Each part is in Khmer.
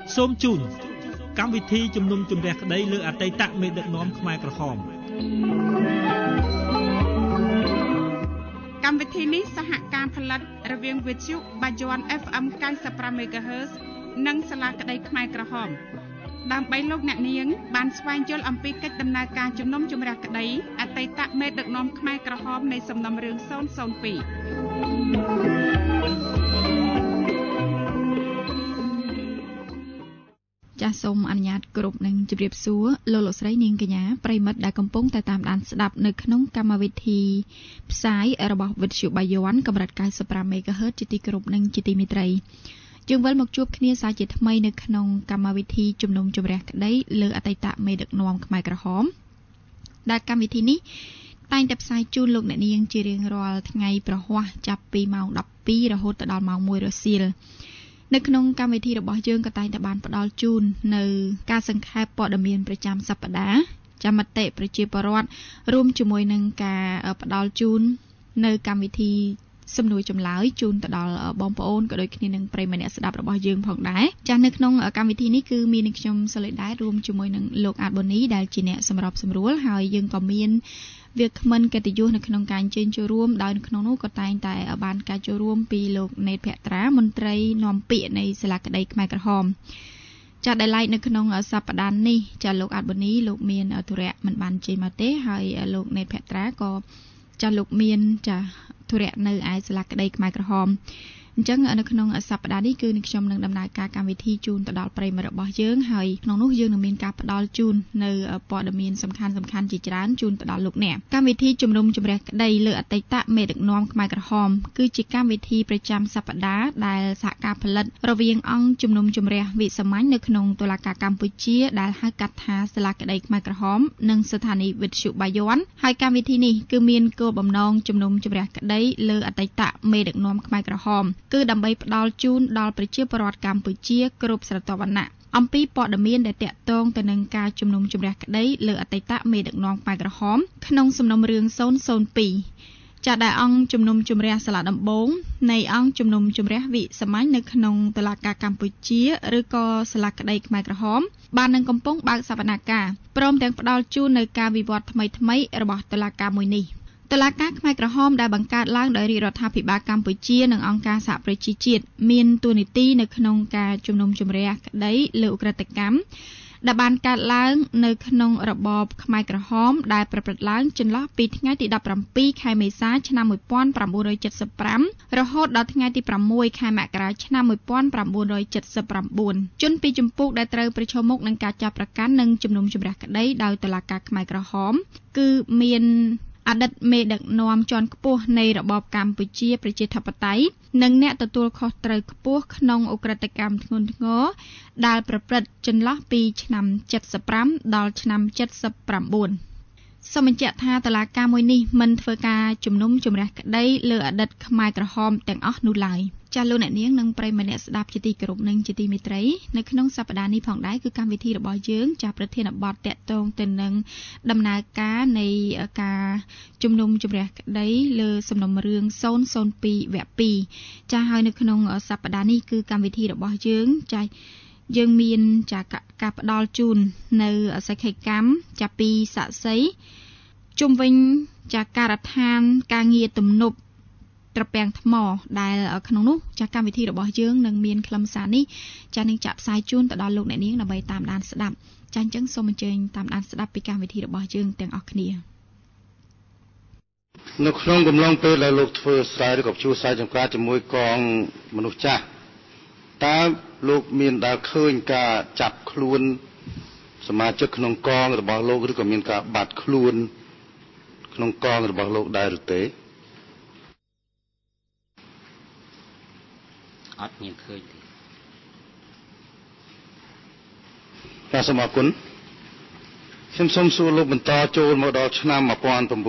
សូមជូនកម្មវិធីជំនុំជម្រះក្តីលើអតីតមេដឹកនាំខ្មែរក្រហមកម្មវិធីនេះសហការផលិតរវាងវិទ្យុបាយ័ន FM 95 MHz និងសាលាក្តីខ្មែរក្រហមដើម្បីលោកអ្នកនាងបានស្វែងយល់អំពីកិច្ចដំណើរការជំនុំជម្រះក្តីអតីតមេដឹកនាំខ្មែរក្រហមនៃសំណុំរឿង002 ចាសសូមអនុញ្ញាតគ្រប់នឹងជម្រាបសួរលោកស្រីនាងកញ្ញាប្រិមិត្តដែលកំពុងតែតាមដានស្ដាប់នៅក្នុងកម្មវិធីផ្សាយរបស់វិទ្យុបាយ័នកម្រិត95 MHz ជាទីគោរពនិងជាទីមេត្រីយើងវិលមកជួបគ្នាសាជាថ្មីនៅក្នុងកម្មវិធីជំនុំជម្រះក្តីលើអតីតមេដឹកនាំខ្មែរក្រហមដែលកម្មវិធីនេះតែងតែផ្សាយជូនលោកអ្នកនាងជារៀងរាល់ថ្ងៃប្រហ័សចាប់ពីម៉ោង 12 រហូតដល់ម៉ោង 1 រសៀលនៅក្នុងកម្មវិធីរបស់យើងក៏តែងតែបានផ្ដល់ជូននៅការសង្ខេបព័ត៌មានប្រចាំសប្តាហ៍ចាំមតិប្រជាពលរដ្ឋរួមជាមួយនឹងការផ្ដល់ជូននៅកម្មវិធីសំណួរចម្លើយជូនទៅដល់បងប្អូនក៏ដូចគ្នានឹងប្រិយមិត្តអ្នកស្ដាប់របស់យើងផងដែរចាស់នៅក្នុងកម្មវិធីនេះគឺមាននឹងខ្ញុំសូលីដែររួមជាមួយនឹងលោកអាតបូនីដែលជាអ្នកសម្របសម្រួលហើយយើងក៏មានវាគ្មិនកិត្តិយសនៅក្នុងការអញ្ជើញចូលរួមដោយនៅក្នុងនោះក៏តែងតែបានការចូលរួមពីលោកណេតភក្ត្រាមន្ត្រីនាំពាក្យនៃសាលាក្តីខ្មែរក្រហមចាត់ដែលឡែកនៅក្នុងសប្តាហ៍នេះចាលោកអាតបូនីលោកមានធុរៈមិនបានចេញមកទេហើយលោកណេតភក្ត្រាក៏ចាលោកមានចាធុរៈនៅឯសាលាក្តីខ្មែរក្រហមអញ្ចឹងនៅក្នុងសប្តាហ៍នេះគឺនឹងខ្ញុំនឹងដំណើរការកម្មវិធីជូនទៅដល់ប្រិយមិត្តរបស់យើងហើយក្នុងនោះយើងនឹងមានការផ្ដល់ជូននៅព័ត៌មានសំខាន់ជាច្រើនជូនទៅដល់លោកអ្នកកម្មវិធីជំនុំជម្រះក្តីលើអតីតមេដឹកនាំខ្មែរក្រហមគឺជាកម្មវិធីប្រចាំសប្តាហ៍ដែលសហការផលិតរវាងអង្គជំនុំជម្រះវិសាមញ្ញនៅក្នុងតុលាការកម្ពុជាដែលហៅកាត់ថាសាលាក្តីខ្មែរក្រហមនិងស្ថានីយ៍វិទ្យុបាយ័នហើយកម្មវិធីនេះគឺមានគោលបំណងជំនុំជម្រះក្តីលើអតីតមេដឹកនាំខ្មែរក្រហមគឺដើម្បីផ្ដល់ជូនដល់ប្រជាពលរដ្ឋកម្ពុជាគ្រប់ស្រទាប់វណ្ណៈអំពីព័ត៌មានដែលតាក់ទងទៅនឹងការជំនុំជម្រះក្តីលើអតីតមេដឹកនាំខ្មែរក្រហមក្នុងសំណុំរឿង002ចាដែលអង្គជំនុំជម្រះសាលាដំបងនៃអង្គជំនុំជម្រះវិសាមញ្ញនៅក្នុងតុលាការកម្ពុជាឬក៏សាលាក្តីខ្មែរក្រហមបាននឹងកំពុងបើកសវនកម្មព្រមទាំងផ្ដល់ជូននៅការវិវត្តថ្មីរបស់តុលាការមួយនេះតុលាការខ្មែរក្រហមដែលបង្កើតឡើងដោយរាជរដ្ឋាភិបាលកម្ពុជានិងអង្គការសហប្រជាជាតិមានតួនាទីនៅក្នុងការជំនុំជម្រះក្តីលើឧក្រិដ្ឋកម្មដែលបានកើតឡើងនៅក្នុងរបបខ្មែរក្រហមដែលប្រព្រឹត្តឡើងចន្លោះពីថ្ងៃទី17ខែមេសាឆ្នាំ1975រហូតដល់ថ្ងៃទី6ខែមករាឆ្នាំ1979ជនពីចម្ពោះដែលត្រូវប្រឈមមុខនឹងការចាប់ប្រកាន់និងជំនុំជម្រះក្តីដោយតុលាការខ្មែរក្រហមគឺមានអតីតមេដឹកនាំជាន់ខ្ពស់នៃរបបកម្ពុជាប្រជាធិបតេយ្យនិងអ្នកទទួលខុសត្រូវខ្ពស់ក្នុងឧក្រិដ្ឋកម្មធ្ងន់ធ្ងរដែលប្រព្រឹត្តចន្លោះពីឆ្នាំ75ដល់ឆ្នាំ79សូមបញ្ជាក់ថាតុលាការមួយនេះមិនធ្វើការជំនុំជម្រះក្តីលើអតីតខ្មែរក្រហមទាំងអស់នោះឡើយចាលោកអ្នកនាងនិងប្រិយមិត្តអ្នកស្ដាប់ជាទីគោរពនិងជាទីមេត្រីនៅក្នុងសប្តាហ៍នេះផងដែរគឺកម្មវិធីរបស់យើងចាប្រធានបទតាក់ទងទៅនឹងដំណើរការនៃការជំនុំជម្រះក្តីលើសំណុំរឿង002វគ្គ2ចាហើយនៅក្នុងសប្តាហ៍នេះគឺកម្មវិធីរបស់យើងចាយើងមានចាការផ្ដល់ជូននៅសក្ខីកម្មចាពីសាក់សីជុំវិញចាការដ្ឋានការងារទំនប់ត្រពាំងថ្មដែលក្នុងនោះចាកម្មវិធីរបស់យើងនឹងមានខ្លឹមសារនេះចានឹងចាក់ផ្សាយជូនទៅដល់លោកអ្នកនាងដើម្បីតាមដានស្ដាប់ចាអញ្ចឹងសូមអញ្ជើញតាមដានស្ដាប់ពីកម្មវិធីរបស់យើងទាំងអស់គ្នានៅក្នុងកំឡុងពេលដែលលោកធ្វើស្រែឬក៏ជួសស្រែចម្ការជាមួយកងមនុស្សចាស់តើលោកមានដែលឃើញការចាប់ខ្លួនសមាជិកក្នុងកងរបស់លោកឬក៏មានការបាត់ខ្លួនក្នុងកងរបស់លោកដែរឬទេអត់មានឃើញទេបាទសូមអរគុណខ្ញុំសូមសួរលោកបន្តចូលមកដល់ឆ្នាំ1977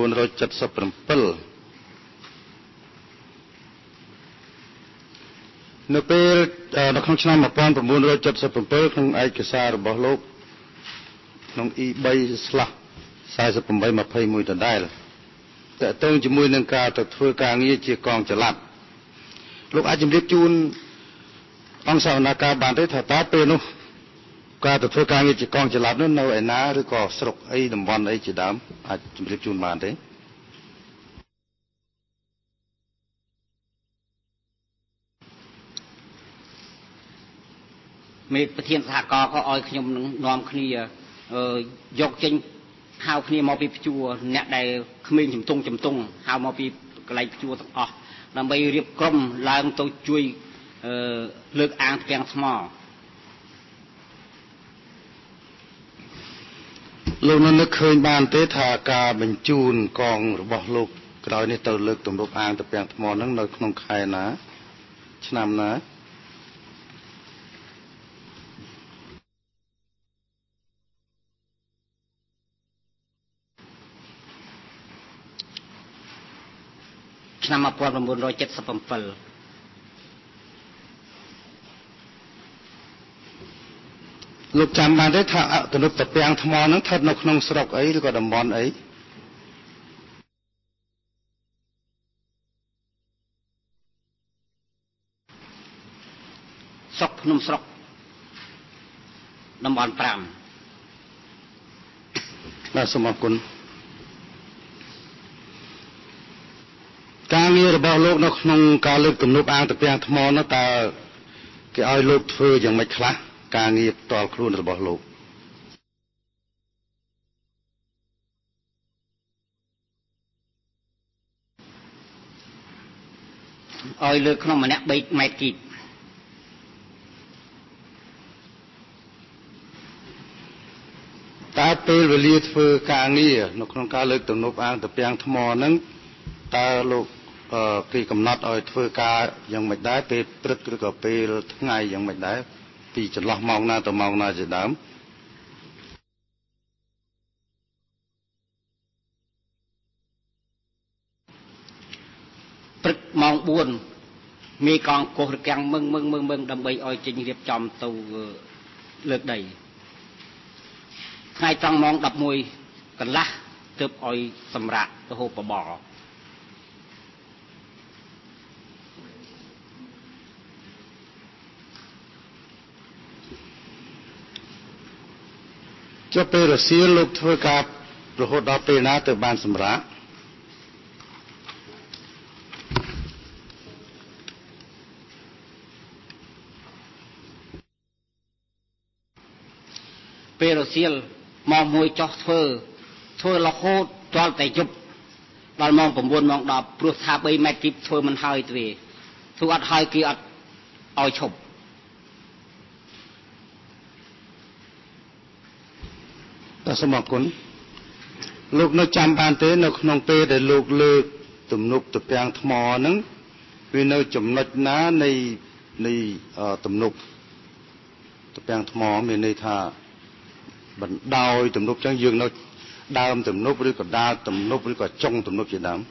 នៅពេលនៅក្នុងឆ្នាំ1977ក្នុងឯកសាររបស់លោកក្នុង E3/4821 ដដែលតើតើជាមួយនឹងការទៅធ្វើការងារជាកងចល័តលោកអាចជម្រាបជូនអង្គសវនកម្មបានទេថាតើពេលនោះការទៅធ្វើការងារជាកងចល័តនោះនៅឯណាឬក៏ស្រុកអីតំបន់អីជាដើមអាចជម្រាបជូនបានទេមេប្រធានសហការណ៍ក៏ឲ្យខ្ញុំនឹងនាំគ្នាយកចេញហៅគ្នាមកពីព្យួរអ្នកដែលក្មេងជំទង់ហៅមកពីកន្លែងព្យួរទាំងអស់ដើម្បីរៀបក្រុមឡើងទៅជួយលើកអាងផ្ទាំងថ្មលោកនឹកឃើញបានទេថាការបញ្ជូនកងរបស់លោកក្រោយនេះទៅលើកទំនប់អាងផ្ទាំងថ្មហ្នឹងនៅក្នុងខែណាឆ្នាំណាឆ្នាំ1977 លោកចាំបានទេថាទំនប់តាពាំងថ្មហ្នឹងស្ថិតនៅក្នុងស្រុកអីឬក៏តំបន់អីស្រុកភ្នំស្រុកតំបន់5 បាទសូមអរគុណការងាររបស់លោកនៅក្នុងការលើកទំនប់អាងតាពាំងថ្មនោះតើគេឲ្យលោកធ្វើយ៉ាងម៉េចខ្លះការងារផ្ទាល់ខ្លួនរបស់លោកឲ្យលើកក្នុងម្នាក់3ម៉ែត្រគីបតើពេលវេលាធ្វើការងារនៅក្នុងការលើកទំនប់អាងតាពាំងថ្មហ្នឹងតើលោកគេកំណត់ឲ្យធ្វើការយ៉ាងម៉េចដែរពេលព្រឹកឬក៏ពេលថ្ងៃយ៉ាងម៉េចដែរពីចន្លោះម៉ោងណាទៅម៉ោងណាជាដើមព្រឹកម៉ោង4មេកងកោះរកាំងមឹងដើម្បីឲ្យចេញរៀបចំទៅលើកដីថ្ងៃត្រង់ម៉ោង11កន្លះទើបឲ្យសម្រាប់ទៅហូបបបរចុះពេលរសៀលលោកធ្វើការរហូតដល់ពេលណាទៅបានសម្រាប់ពេលរសៀលម៉ោង1ចុះធ្វើរហូតទាល់តែយប់ដល់ម៉ោង9ម៉ោង10ព្រោះថា3ម៉ែត្រគីបធ្វើមិនហើយទេធ្វើអត់ហើយគេអត់ឲ្យឈប់សូមអរគុណលោកនៅចាំបានទេនៅក្នុងពេលដែលលោកលើកទំនប់តាពាំងថ្មហ្នឹងវានៅចំណុចណានៃទំនប់តាពាំងថ្មមានន័យថាបណ្ដោយទំនប់ចឹងយើងនៅដើមទំនប់ឬក៏ដាលទំនប់ឬក៏ចុងទំនប់ជាដើម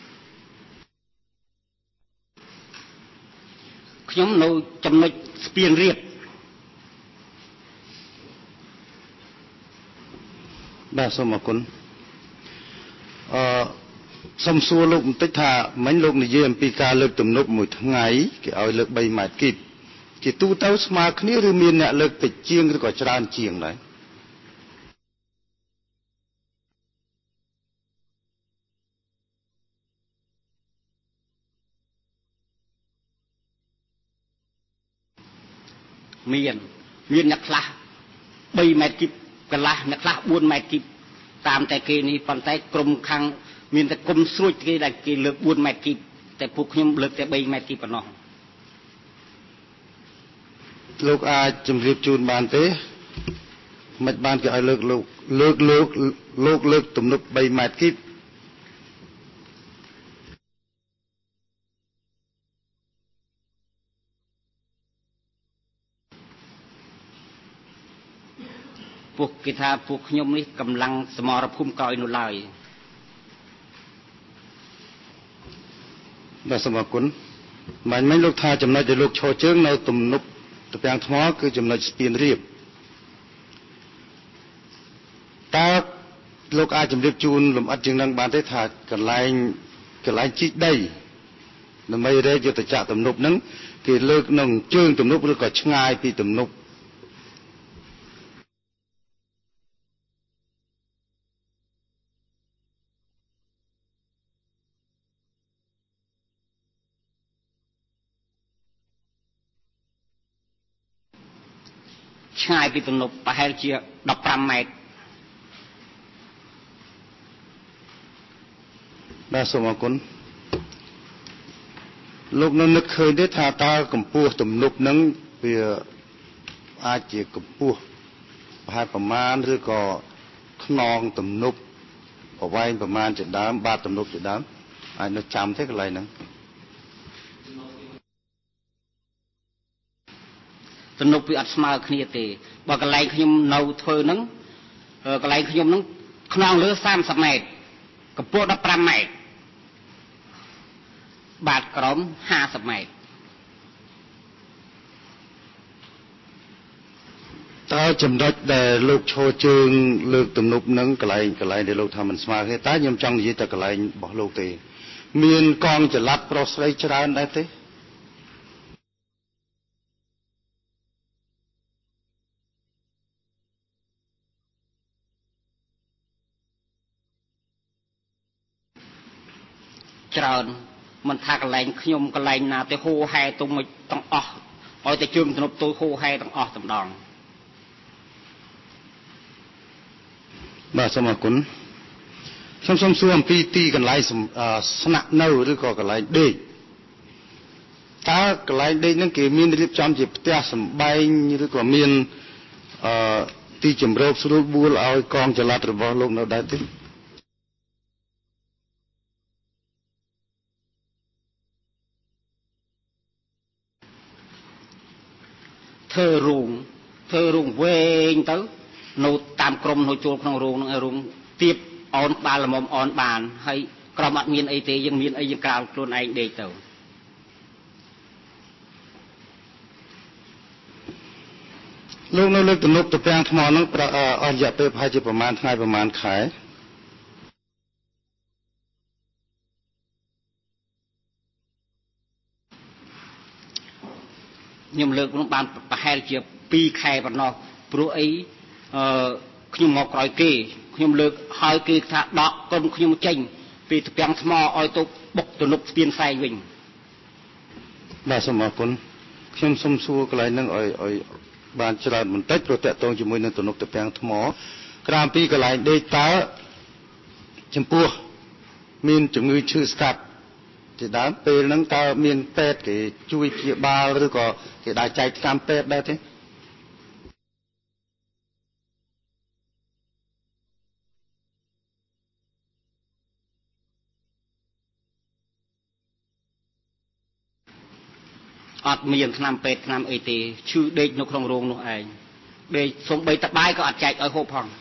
ខ្ញុំនៅចំណុចស្ពានរៀបបាទសូមអរគុណសូមសួរលោកបន្តិចថាមិញលោកនិយាយអំពីការលើកទំនប់មួយថ្ងៃគេឲ្យលើក3ម៉ែត្រគីបជាទូទៅស្មើគ្នាឬមានអ្នកលើកតិចជាងឬក៏ច្រើនជាងដែរមានអ្នកខ្លះ3ម៉ែត្រគីបកន្លះអ្នកខ្លះ4ម៉ែត្រគីបតាមតែគេនេះប៉ុន្តែក្រុមខាងមានតែគុំស្រួចគេដែលគេលើក4ម៉ែត្រគីបតែពួកខ្ញុំលើកតែ3ម៉ែត្រគីបប៉ុណ្ណោះលោកអាចជម្រាបជូនបានទេមិនបានគេឲ្យលើកទំនប់3ម៉ែត្រគីបពួកគេថាពួកខ្ញុំនេះកម្លាំងសមរភូមិក្រោយនោះឡើយបាទសូមអរគុណមិនលោកថាចំណុចដែលលោកឈរជើងនៅទំនប់តាពាំងថ្មគឺចំណុចស្ពានរៀបតើលោកអាចជម្រាបជូនលម្អិតជាងនឹងបានទេថាកន្លែងជីកដីដើម្បីរែកយុទ្ធចក្រទំនប់ហ្នឹងគេលើកនឹងជើងទំនប់ឬក៏ឆ្ងាយពីទំនប់ឆ្ងាយពីទំនប់ប្រហែលជា15 ម៉ែត្របាទសូមអរគុណលោកនៅនឹកឃើញទេថាតើកម្ពស់ទំនប់នឹងវាអាចជាកម្ពស់ប្រហែលប្រមាណឬក៏ខ្នងទំនប់ប្រវែងប្រមាណជាដើមបាតទំនប់ជាដើមអាចនៅចាំទេកន្លែងហ្នឹងទំនប់វាអត់ស្មើគ្នាទេបើកន្លែងខ្ញុំនៅធ្វើហ្នឹងកន្លែងខ្ញុំហ្នឹងខ្នងលើ30 ម៉ែត្រកម្ពស់15 ម៉ែត្របាតក្រោម50 ម៉ែត្រតើចំណុចដែលលោកឈរជើងលើកទំនប់ហ្នឹងកន្លែងដែលលោកថាមិនស្មើគ្នាតើខ្ញុំចង់និយាយតែកន្លែងរបស់លោកទេមានកងចល័តប្រុសស្រីច្រើនដែរទេច្រើនមិនថាកន្លែងខ្ញុំកន្លែងណាទៅហូហែទុំមកទាំងអស់ឲ្យតែជើងទំនប់ទៅហូហែទាំងអស់តម្ដងបាទសូមអរគុណខ្ញុំសូមសួរអំពីទីកន្លែងស្នាក់នៅឬក៏កន្លែងដេកតើកន្លែងដេកហ្នឹងគេមានរៀបចំជាផ្ទះសម្បែងឬក៏មានទីជម្រកស្រួលបួលឲ្យកងចល័តរបស់លោកនៅដែរទេធ្វើរោងវែងទៅនៅតាមក្រុមនៅចូលក្នុងរោងហ្នឹងឲ្យរោងទៀបអនក្បាលល្មមអនបានហើយក្រុមអត់មានអីទេយើងមានអីយើងក្រោលខ្លួនឯងដេកទៅលោកនៅលើទំនប់ទំពាំងថ្មហ្នឹងអស់រយៈពេលប្រហែលជាប្រមាណថ្ងៃប្រមាណខែខ្ញុំលើកនោះបានប្រហែលជា2 ខែប៉ុណ្ណោះព្រោះអីខ្ញុំមកក្រោយគេខ្ញុំលើកហើយគេថាដកកូនខ្ញុំចេញពីទំពាំងថ្មឲ្យទៅបុកទំនប់ស្ពានផ្សែងវិញបាទសូមអរគុណខ្ញុំសូមសួរកន្លែងហ្នឹងឲ្យបានច្រើនបន្តិចព្រោះតកតងជាមួយនឹងទំនប់ទំពាំងថ្មក្រៅពីកន្លែងដេកតើចំពោះមានជំងឺឈឺស្កាត់ជាដើមពេលហ្នឹងតើមានពេទ្យគេជួយព្យាបាលឬក៏គេដាក់ចែកថ្នាំពេទ្យដែរទេអត់មានថ្នាំពេទ្យថ្នាំអីទេឈឺដេកនៅក្នុងរោងនោះឯងដេកសំបីតបាយក៏អត់ចែកឲ្យហូបផង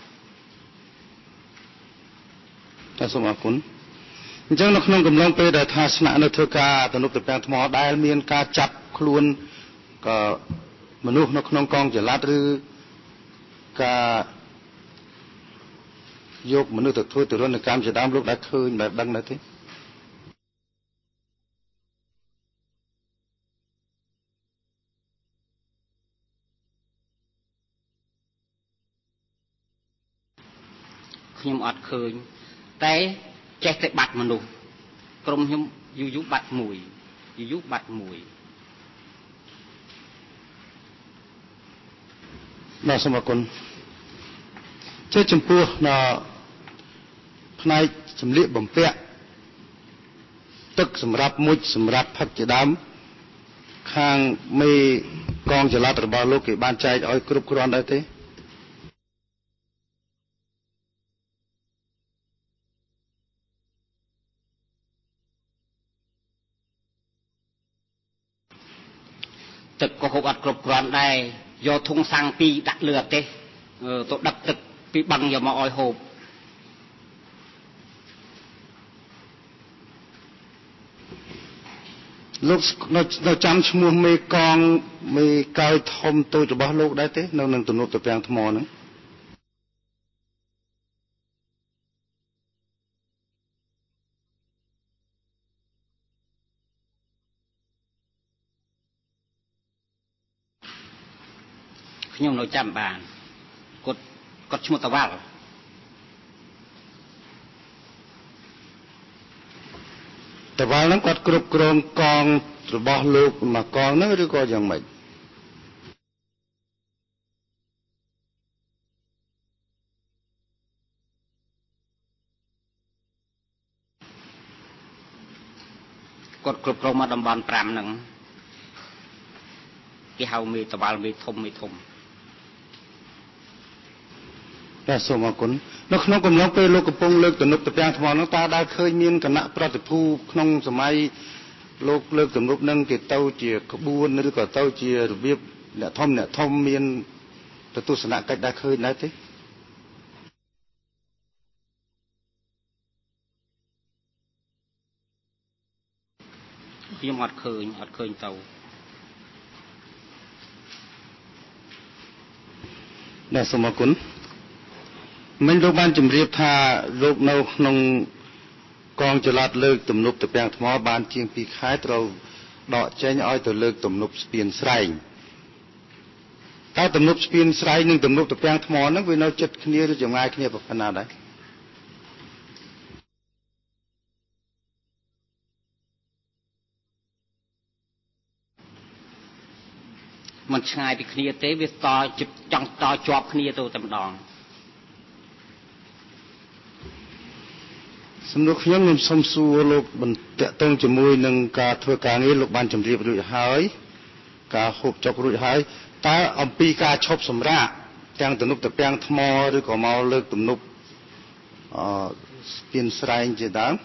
តែសូមអរគុណអញ្ចឹងនៅក្នុងកំឡុងពេលដែលថាស្នាក់នៅធ្វើការទំនប់ទំពាំងថ្មដែលមានការចាប់ខ្លួនក៏មនុស្សនៅក្នុងកងចល័តឬការយកមនុស្សទៅធ្វើទរណកម្មជាដើមលោកដែលឃើញបែបដឹងដែរទេខ្ញុំអត់ឃើញតែចេះតែបាត់មនុស្សក្រុមខ្ញុំយូបាត់មួយបាទសូមអរគុណជាចំពោះផ្នែកសម្លៀកបំពាក់ទឹកសម្រាប់មុជសម្រាប់ផឹកជាដើមខាងមេកងចល័តរបស់លោកគេបានចែកឲ្យគ្រប់គ្រាន់ដែរទេទឹកក៏ហូបអត់គ្រប់គ្រាន់ដែរយកធុងសាំង2ដាក់លើអាទេសទៅដឹកទឹកពីបឹងយកមកឲ្យហូបលោកនៅចាំឈ្មោះមេកងមេកោយធំតូចរបស់លោកដែរទេនៅនឹងទំនប់ទំពាំងថ្មហ្នឹងខ្ញុំនៅចាំបានគាត់ឈ្មោះតាវ៉ាល់ហ្នឹងគាត់គ្រប់គ្រងកងរបស់លោកមួយកងហ្នឹងឬក៏យ៉ាងម៉េចគ្រប់គ្រងមកតំបន់5ហ្នឹងគេហៅមេតវ៉ាល់មេធំបាទសូមអរគុណនៅក្នុងកំឡុងពេលលោកកំពុងលើកទំនប់តាពាំងថ្មហ្នឹងតើដើរឃើញមានគណៈប្រតិភូក្នុងសម័យលោកលើកទំនប់ហ្នឹងគេទៅជាក្បួនឬក៏ទៅជារបៀបអ្នកធំមានទៅទស្សនកិច្ចដើរឃើញដែរទេខ្ញុំអត់ឃើញទៅបាទសូមអរគុណមិញលោកបានជម្រាបថាលោកនៅក្នុងកងចល័តលើកទំនប់តាពាំងថ្មបានជាង2ខែត្រូវដកចេញឲ្យទៅលើកទំនប់ស្ពានស្រែងតើទំនប់ស្ពានស្រែងនិងទំនប់តាពាំងថ្មហ្នឹងវានៅជិតគ្នាឬចម្ងាយគ្នាប៉ុណ្ណាដែរมันឆ្ងាយពីគ្នាទេវាតចង់តជាប់គ្នាទៅតែម្ដងសំណួរខ្ញុំសូមសួរលោកបន្ទាក់ទងជាមួយនឹងការធ្វើការងារលោកបានជម្រាបរួចហើយការហូបចុករួចហើយតើអំពីការឈប់សម្រាកទាំងទំនប់តាពាំងថ្មឬក៏មកលើកទំនប់ស្ពានស្រែងជាដើម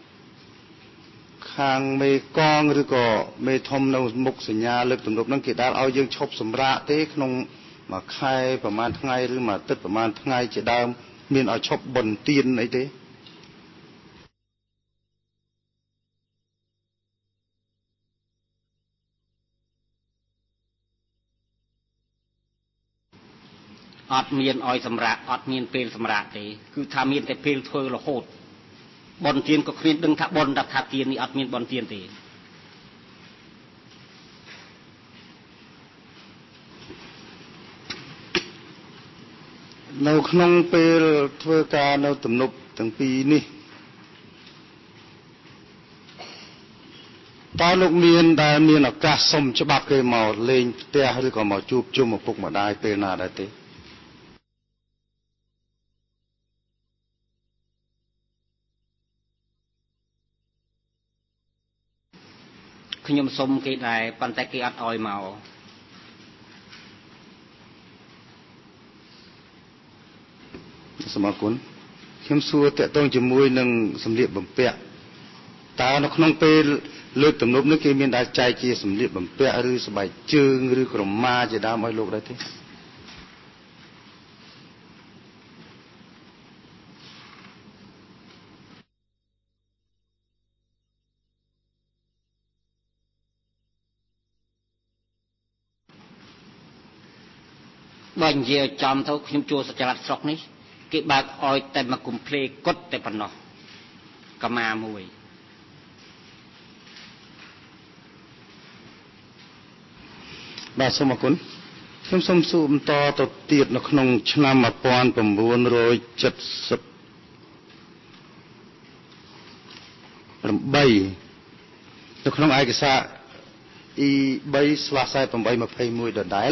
ខាងមេកងឬក៏មេធំនៅមុខសញ្ញាលើកទំនប់ហ្នឹងគេដាល់ឲ្យយើងឈប់សម្រាកទេក្នុងមួយខែប្រហែលថ្ងៃឬមួយអាទិត្យប្រហែលថ្ងៃជាដើមមានឲ្យឈប់បន់ទៀនអីទេអត់មានឲ្យសម្រាកអត់មានពេលសម្រាកទេគឺថាមានតែពេលធ្វើរហូតបនទៀនក៏គ្មានដឹងថាបនថាទៀននេះអត់មានបនទៀនទេនៅក្នុងពេលធ្វើការនៅទំនប់ទាំងពីរនេះតើលោកមានឱកាសសុំច្បាប់គេមកលេងផ្ទះឬក៏មកជួបជុំឪពុកម្ដាយពេលណាដែរទេខ្ញុំសុំគេដែរប៉ុន្តែគេអត់ឲ្យមកសូមអរគុណខ្ញុំសួរតកតងជាមួយនឹងសម្លៀកបំពាក់តើនៅក្នុងពេលលើកទំនប់នេះគេមានដែរចែកជាសម្លៀកបំពាក់ឬស្បែកជើងឬក្រមាជាដើមឲ្យលោកដែរទេបើនិយាយចំទៅខ្ញុំចូលសចល័តស្រុកនេះគេបើកឲ្យតែមកគុំភ្លេគត់តែប៉ុណ្ណោះកម្មាមួយបាទសូមអរគុណខ្ញុំសូមសួរបន្តទៅទៀតនៅក្នុងឆ្នាំ1978នៅក្នុងឯកសារ E3/4821 ដដែល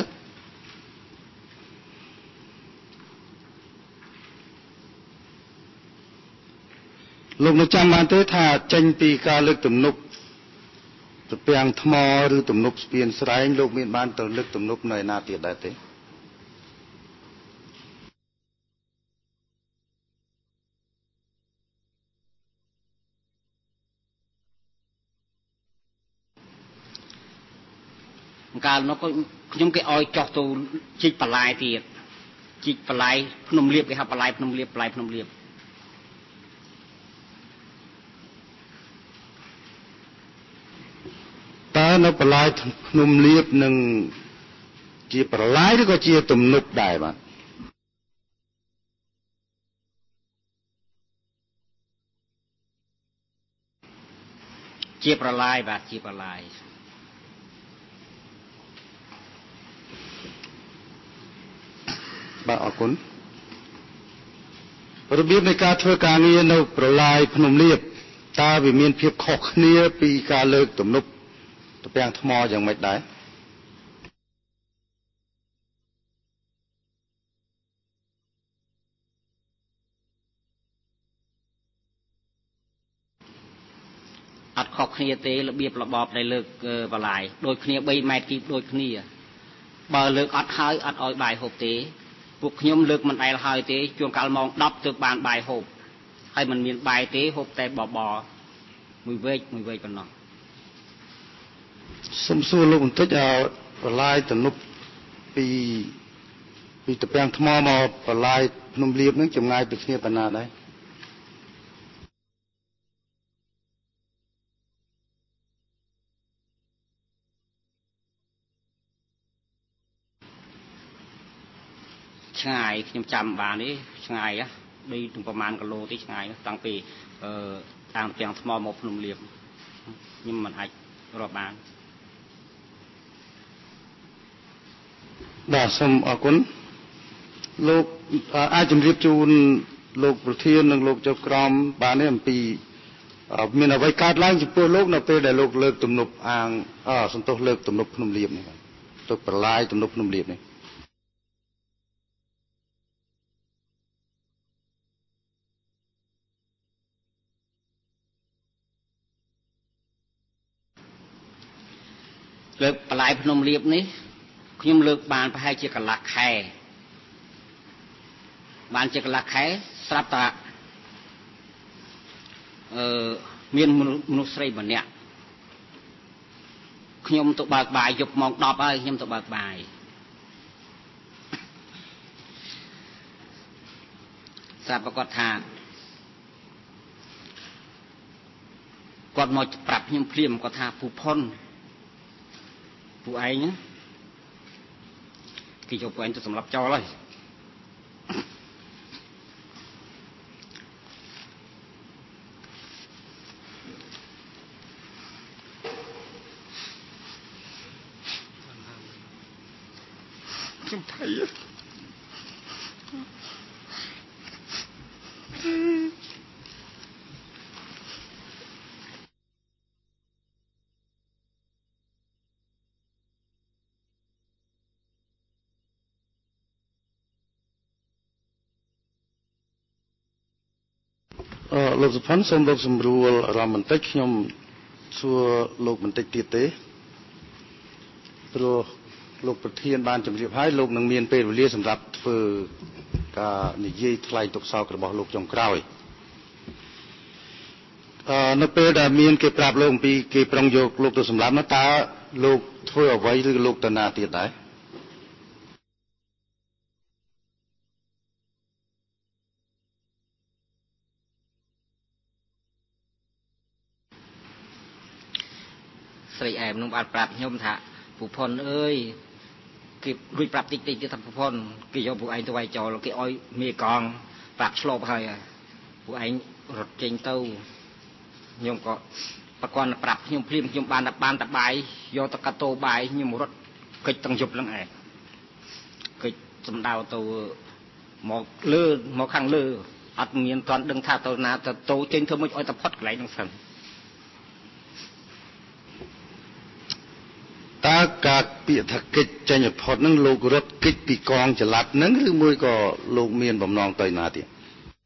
លោកនៅចាំបានទេថាចេញពីការលើកទំនប់តាពាំងថ្មឬទំនប់ស្ពានស្រែងលោកមានបានទៅលើកទំនប់នៅឯណាទៀតដែរទេកាលនោះខ្ញុំគេឲ្យចោះទៅជីកបន្លាយទៀតជីកបន្លាយភ្នំលៀបគេហៅបន្លាយភ្នំលៀបបន្លាយភ្នំលៀបតើនៅបន្លាយភ្នំលៀបនឹងជាបន្លាយឬក៏ជាទំនប់ដែរបាទជាបន្លាយបាទជាបន្លាយបាទអរគុណរបៀបនៃការធ្វើការងារនៅប្រឡាយភ្នំលៀបតើវាមានភាពខុសគ្នាពីការលើកទំនប់តាពាំងថ្មយ៉ាងម៉េចដែរអត់ខុសគ្នាទេរបៀបរបបដែលលើកបន្លាយដូចគ្នា3ម៉ែត្រគីបដូចគ្នាបើលើកអត់ហើយអត់ឲ្យបាយហូបទេពួកខ្ញុំលើកមិនដែលហើយទេជួនកាលម៉ោង10ទើបបានបាយហូបហើយមិនមានបាយទេហូបតែបបរមួយវែកប៉ុណ្ណោះសុំសួរលោកបន្តិចបន្លាយទំនប់ពីតពាំងថ្មមកបន្លាយភ្នំលៀបហ្នឹងចម្ងាយពីគ្នាប៉ុណ្ណាដែរឆ្ងាយខ្ញុំចាំបានទេឆ្ងាយដូចប្រហែលគីឡូទេឆ្ងាយតាំងពីតាមពាំងថ្មមកភ្នំលៀបខ្ញុំមិនអាចរាប់បានបាទសូមអរគុណលោកអាចជម្រាបជូនលោកប្រធាននិងលោកចៅក្រមបានទេអំពីមានអ្វីកើតឡើងចំពោះលោកនៅពេលដែលលោកលើកទំនប់សន្ទុះលើកទំនប់ភ្នំលៀបនេះទៅប្រឡាយទំនប់ភ្នំលៀបនេះលើកបន្លាយភ្នំលៀបនេះខ្ញុំលើកបានប្រហែលជាកន្លះខែបានជាកន្លះខែស្រាប់តែមានមនុស្សស្រីម្នាក់ខ្ញុំទៅបើកបាយយប់ម៉ោង10ហើយខ្ញុំទៅបើកបាយស្រាប់ប្រកាសថាគាត់មកប្រាប់ខ្ញុំភ្លាមគាត់ថាពូផុនពួកឯងគេយកពួកឯងទៅសម្រាប់ចោលហើយខ្ញុំថៃលោកសុផាន់សូមលោកសម្រួលអារម្មណ៍បន្តិចខ្ញុំសួរលោកបន្តិចទៀតទេព្រោះលោកប្រធានបានជម្រាបហើយលោកនឹងមានពេលវេលាសម្រាប់ធ្វើការនិយាយថ្លែងទុកសោករបស់លោកចុងក្រោយនៅពេលដែលមានគេប្រាប់លោកអំពីគេប្រុងយកលោកទៅសម្លាប់នោះតើលោកធ្វើអ្វីឬលោកទៅណាទៀតដែរស្រីអែមនោះបានប្រាប់ខ្ញុំថាពូផុនអើយគេរួចប្រាប់តិចទៀតថាពូផុនគេយកពួកឯងទៅវាយចោលគេឲ្យមេកងប្រាប់ឆ្លប់ហើយពួកឯងរត់ចេញទៅខ្ញុំក៏ប្រព័ន្ធប្រាប់ខ្ញុំភ្លាមខ្ញុំបានតែបាយយកទៅកាត់តោបាយខ្ញុំរត់កិច្ចទាំងយប់ហ្នឹងឯងកិច្ចសំដៅទៅមកលើមកខាងលើអត់មានទាន់ដឹងថាទៅណាទៅតោចេញធ្វើមិនឲ្យតែផុតកន្លែងហ្នឹងសិនតើការពាក្យថាកិច្ចចេញផុតហ្នឹងលោករត់កិច្ចពីកងចល័តហ្នឹងឬមួយក៏លោកមានបំណងទៅណាទៀត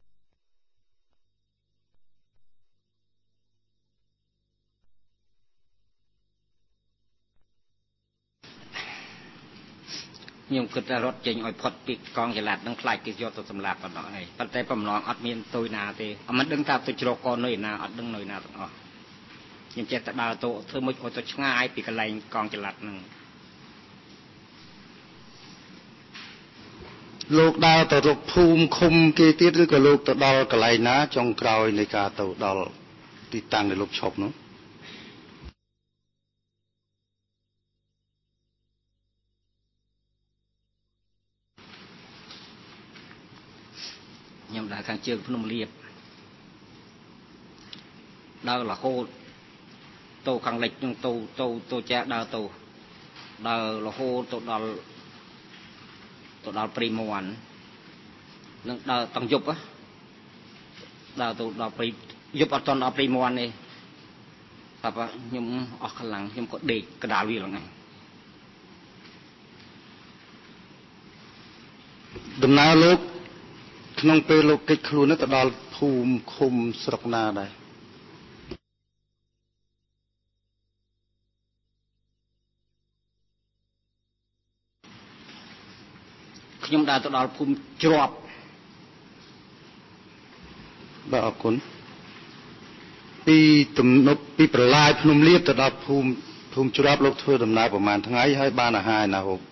ខ្ញុំគិតថារត់ចេញឲ្យផុតពីកងចល័តហ្នឹងខ្លាចគេយកទៅសម្លាប់ប៉ុណ្ណោះហើយប៉ុន្តែបំណងអត់មានទៅណាទេអត់មិនដឹងថាទៅជ្រកកនៅណាអត់ដឹងនៅណាទាំងអស់ខ្ញុំចេះតែដើរទៅធ្វើមិនឲ្យទៅឆ្ងាយពីកន្លែងកងចល័តហ្នឹងលោកដើរទៅរកភូមិឃុំគេទៀតឬក៏លោកទៅដល់កន្លែងណាចុងក្រោយនៃការទៅដល់ទីតាំងដែលលោកឈប់នោះខ្ញុំដើរខាងជើងភ្នំលៀបដើររហូតទៅខាងលិចនឹងទៅចាស់ដើរទៅដើររហូតទៅដល់ព្រៃមន់នឹងដើរទាំងយប់ដើរទៅដល់ព្រៃយប់អត់ទាន់ដល់ព្រៃមន់ទេតែខ្ញុំអស់កម្លាំងខ្ញុំក៏ដេកកដាលវាឡើងហ្នឹងដំណើរលោកក្នុងពេលលោកកិច្ចខ្លួនទៅដល់ភូមិឃុំស្រុកណាដែរខ្ញុំដើរទៅដល់ភូមិជ្រាប់បាទអរគុណពីទំនប់ពីប្រឡាយភ្នំលៀបទៅដល់ភូមិជ្រាប់លោកធ្វើដំណើរប្រហែលថ្ងៃហើយបានអាហារណាហូប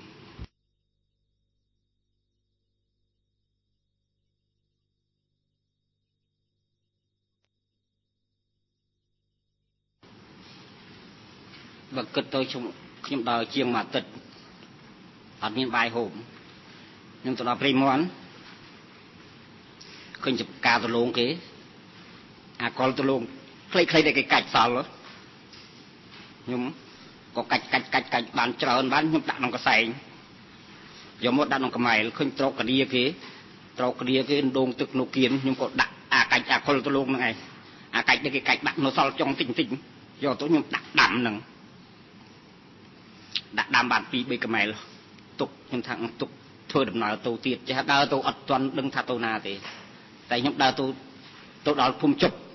បើគិតទៅខ្ញុំដើរជាងមួយអាទិត្យអត់មានបាយហូបខ្ញុំទៅដល់ព្រៃមន់ឃើញចំការដលងគេអាកលដលងខ្លីៗដែលគេកាច់សល់ខ្ញុំក៏កាច់បានច្រើនបានខ្ញុំដាក់ក្នុងកសែងយកមកដាក់ក្នុងកម៉ែលឃើញត្រកកដៀគេដងទឹកនោះគៀនខ្ញុំក៏ដាក់អាកាច់អាកលដលងហ្នឹងឯងអាកាច់ដែលគេកាច់ដាក់នៅសល់ចុងតិចយកទៅខ្ញុំដាក់ដាំហ្នឹងដាក់ដាំបាន 2-3 កម៉ែលទុកខ្ញុំថាទុកធ្វើដំណើរទៅទៀតចេះដើរទៅអត់ទាន់ដឹងថាទៅណាទេតែខ្ញុំដើរទៅដល់ភូមិជប់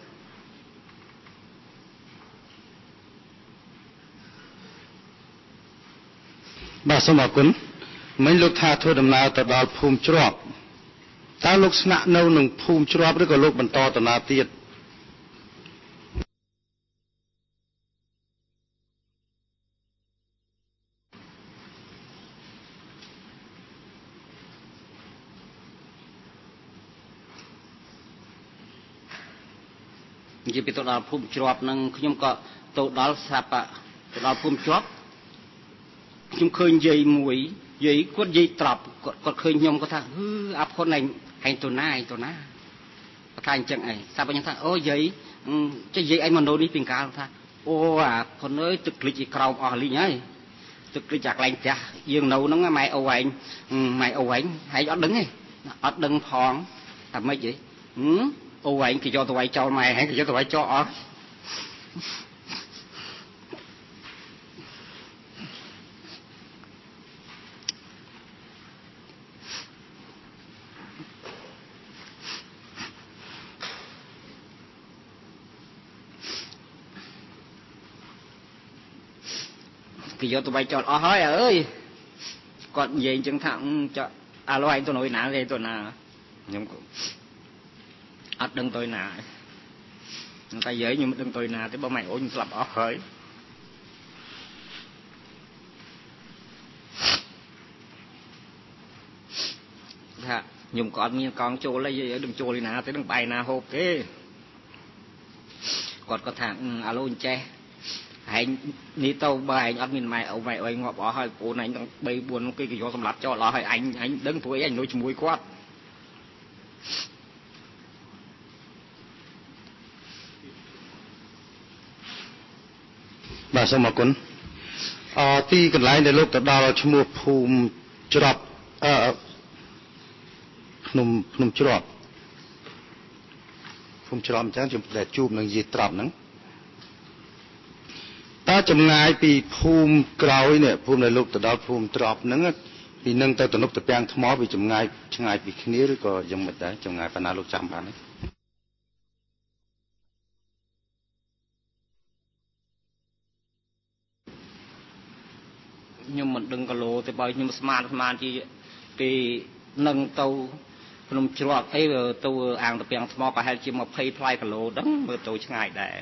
បាទសូមអរគុណមិញលោកថាធ្វើដំណើរទៅដល់ភូមិជ្រាប់តើលោកស្នាក់នៅក្នុងភូមិជ្រាប់ឬក៏លោកបន្តដំណើរទៀតនិយាយពីទៅដល់ភូមិជ្រាប់នឹងខ្ញុំក៏ទៅដល់ស្រាប់ទៅដល់ភូមិជ្រាប់ខ្ញុំឃើញយាយមួយយាយគាត់យាយត្រាប់គាត់ឃើញខ្ញុំគាត់ថាអាផុនឯងទៅណាគាត់ថាអញ្ចឹងឯងស្រាប់ខ្ញុំថាអូយាយចេះយាយឯងមកនៅនេះពីកាលថាអូអាផុនអើយទឹកលិចឯក្រោមអស់លីងហើយទឹកលិចអាកន្លែងផ្ទះយើងនៅហ្នឹងម៉ែអូឯងហើយអត់ដឹងទេអត់ដឹងផងតែម៉េចហីអូឯងគេយកទៅវាយចោលម៉ែហើយគេយកទៅវាយចោលអស់គេយកទៅវាយចោលអស់ហើយអើយគាត់និយាយអញ្ចឹងថាចុះឥឡូវឯងទៅនៅណាទេទៅណាខ្ញុំអត់ដឹងទៅណាតែយាយខ្ញុំមិនដឹងទៅណាទេបើម៉ែអូនស្លាប់អស់ហើយថាខ្ញុំក៏អត់មានកង់ចូលទេយាយដឹងចូលឯណាទេដឹងបាយណាហូបទេគាត់ក៏ថាឥឡូវអញ្ចេះឯងនេះទៅបើឯងអត់មានម៉ែអូនងាប់អស់ហើយប្អូនឯងទាំង3 4គេយកសម្លាប់ចោលអស់ហើយអញដឹងព្រួយឯងនៅជាមួយគាត់បាទសូមអរគុណទីកន្លែងដែលលោកទៅដល់ឈ្មោះភូមិជ្រាប់ភ្នំជ្រាប់ភូមិជ្រាប់អញ្ចឹងខ្ញុំដែលជួបនឹងយាយត្រាប់ហ្នឹងតើចម្ងាយពីភូមិក្រោយនេះភូមិដែលលោកទៅដល់ភូមិត្រាប់ហ្នឹងពីនឹងទៅទំនប់តាពាំងថ្មវាចម្ងាយឆ្ងាយពីគ្នាឬក៏យ៉ាងម៉េចដែរចម្ងាយប៉ុណ្ណាលោកចាំបានទេខ្ញុំមិនដឹងគីឡូទេបើខ្ញុំស្មានជាពីនឹងទៅភ្នំជ្រាប់អីទៅអាងតាពាំងថ្មប្រហែលជា20 ផ្លែគីឡូដឹងមើលទៅឆ្ងាយដែរ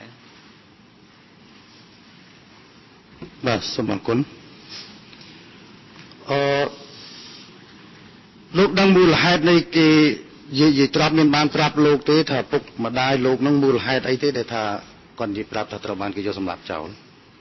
បាទសូមអរគុណលោកដឹងមូលហេតុនៃគេនិយាយត្រាប់មានបានប្រាប់លោកទេថាពុកម្ដាយលោកនឹងមូលហេតុអីទេដែលថាគាត់និយាយប្រាប់ថាត្រូវបានគេយកសម្លាប់ចោល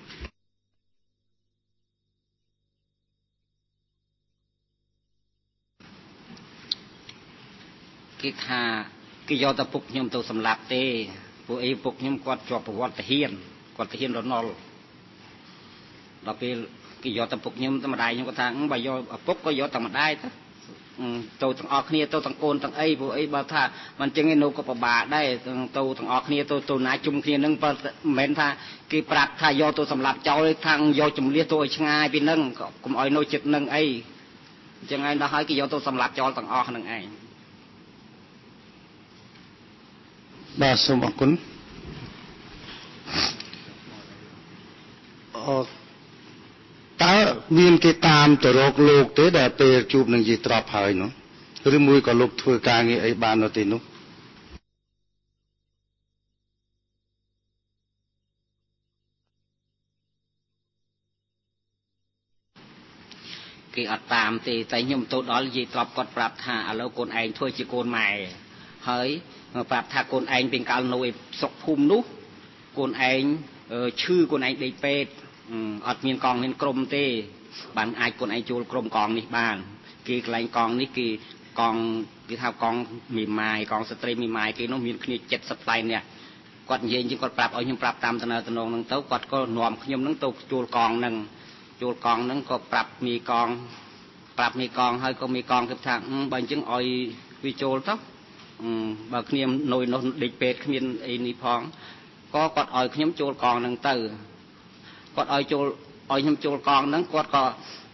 គេថាគេយកតែពុកខ្ញុំទៅសម្លាប់ទេពួកអីពុកខ្ញុំគាត់ជាប់ប្រវត្តិទាហានគាត់ទាហានរណុលដល់ពេលគេយកតែពុកខ្ញុំតែម្ដាយខ្ញុំគាត់ថាបើយកឪពុកក៏យកតែម្ដាយទៅទាំងអស់គ្នាទៅទាំងកូនទាំងអីពួកអីបើថាមិនចឹងឯនៅក៏ពិបាកដែរទៅទាំងអស់គ្នាទៅណាជុំគ្នានឹងមិនមែនថាគេប្រាប់ថាយកទៅសម្លាប់ចោលទេខាងយកចម្លៀសទៅឲ្យឆ្ងាយពីនឹងកុំឲ្យនៅចិត្តនឹងអីអញ្ចឹងឯងដល់ហើយគេយកទៅសម្លាប់ចោលទាំងអស់នឹងឯងបាទសូមអរគុណតើមានគេតាមទៅរកលោកទេដែលពេលជួបនឹងយាយត្រប់ហើយនោះឬមួយក៏លោកធ្វើការងារអីបាននៅទីនោះគេអត់តាមទេតែខ្ញុំទៅដល់យាយត្រប់គាត់ប្រាប់ថាឥឡូវកូនឯងធ្វើជាកូនម៉ែហើយប្រាប់ថាកូនឯងពេលកាលនៅឯស្រុកភូមិនោះកូនឯងឈឺកូនឯងដេកពេទ្យអត់មានកងមានក្រុមទេបានអាចកូនឯងចូលក្រុមកងនេះបានគេកន្លែងកងនេះគេកងគេថាកងមីម៉ាយកងស្ត្រីមីម៉ាយគេនោះមានគ្នា70ផ្លែនាក់គាត់និយាយជាងគាត់ប្រាប់ឲ្យខ្ញុំប្រាប់តាមតំណហ្នឹងទៅគាត់ក៏នាំខ្ញុំហ្នឹងទៅចូលកងហ្នឹងក៏ប្រាប់មីកងហើយក៏មីកងគេថាបើអញ្ចឹងឲ្យវាចូលទៅបើគ្នានៅនោះដេកពេទ្យគ្មានអីនេះផងក៏គាត់ឲ្យខ្ញុំចូលកងហ្នឹងទៅគាត់ឲ្យខ្ញុំចូលកងហ្នឹងគាត់ក៏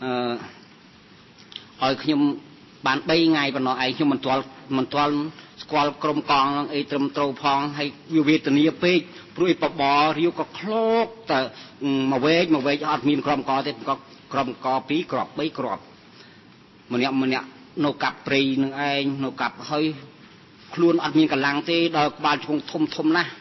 ឲ្យខ្ញុំបាន3ថ្ងៃប៉ុណ្ណោះឯងខ្ញុំមិនទាន់ស្គាល់ក្រុមកងហ្នឹងអីត្រឹមត្រូវផងហើយវាវេទនាពេកព្រួយបបររាវក៏ឃ្លោកតែមកវែកអត់មានក្រុមកទេក៏ក្រុមក2គ្រាប់3គ្រាប់ម្នាក់នៅកាប់ព្រៃនឹងឯងនៅកាប់ហើយខ្លួនអត់មានកម្លាំងទេដល់ក្បាលឈងធំណាស់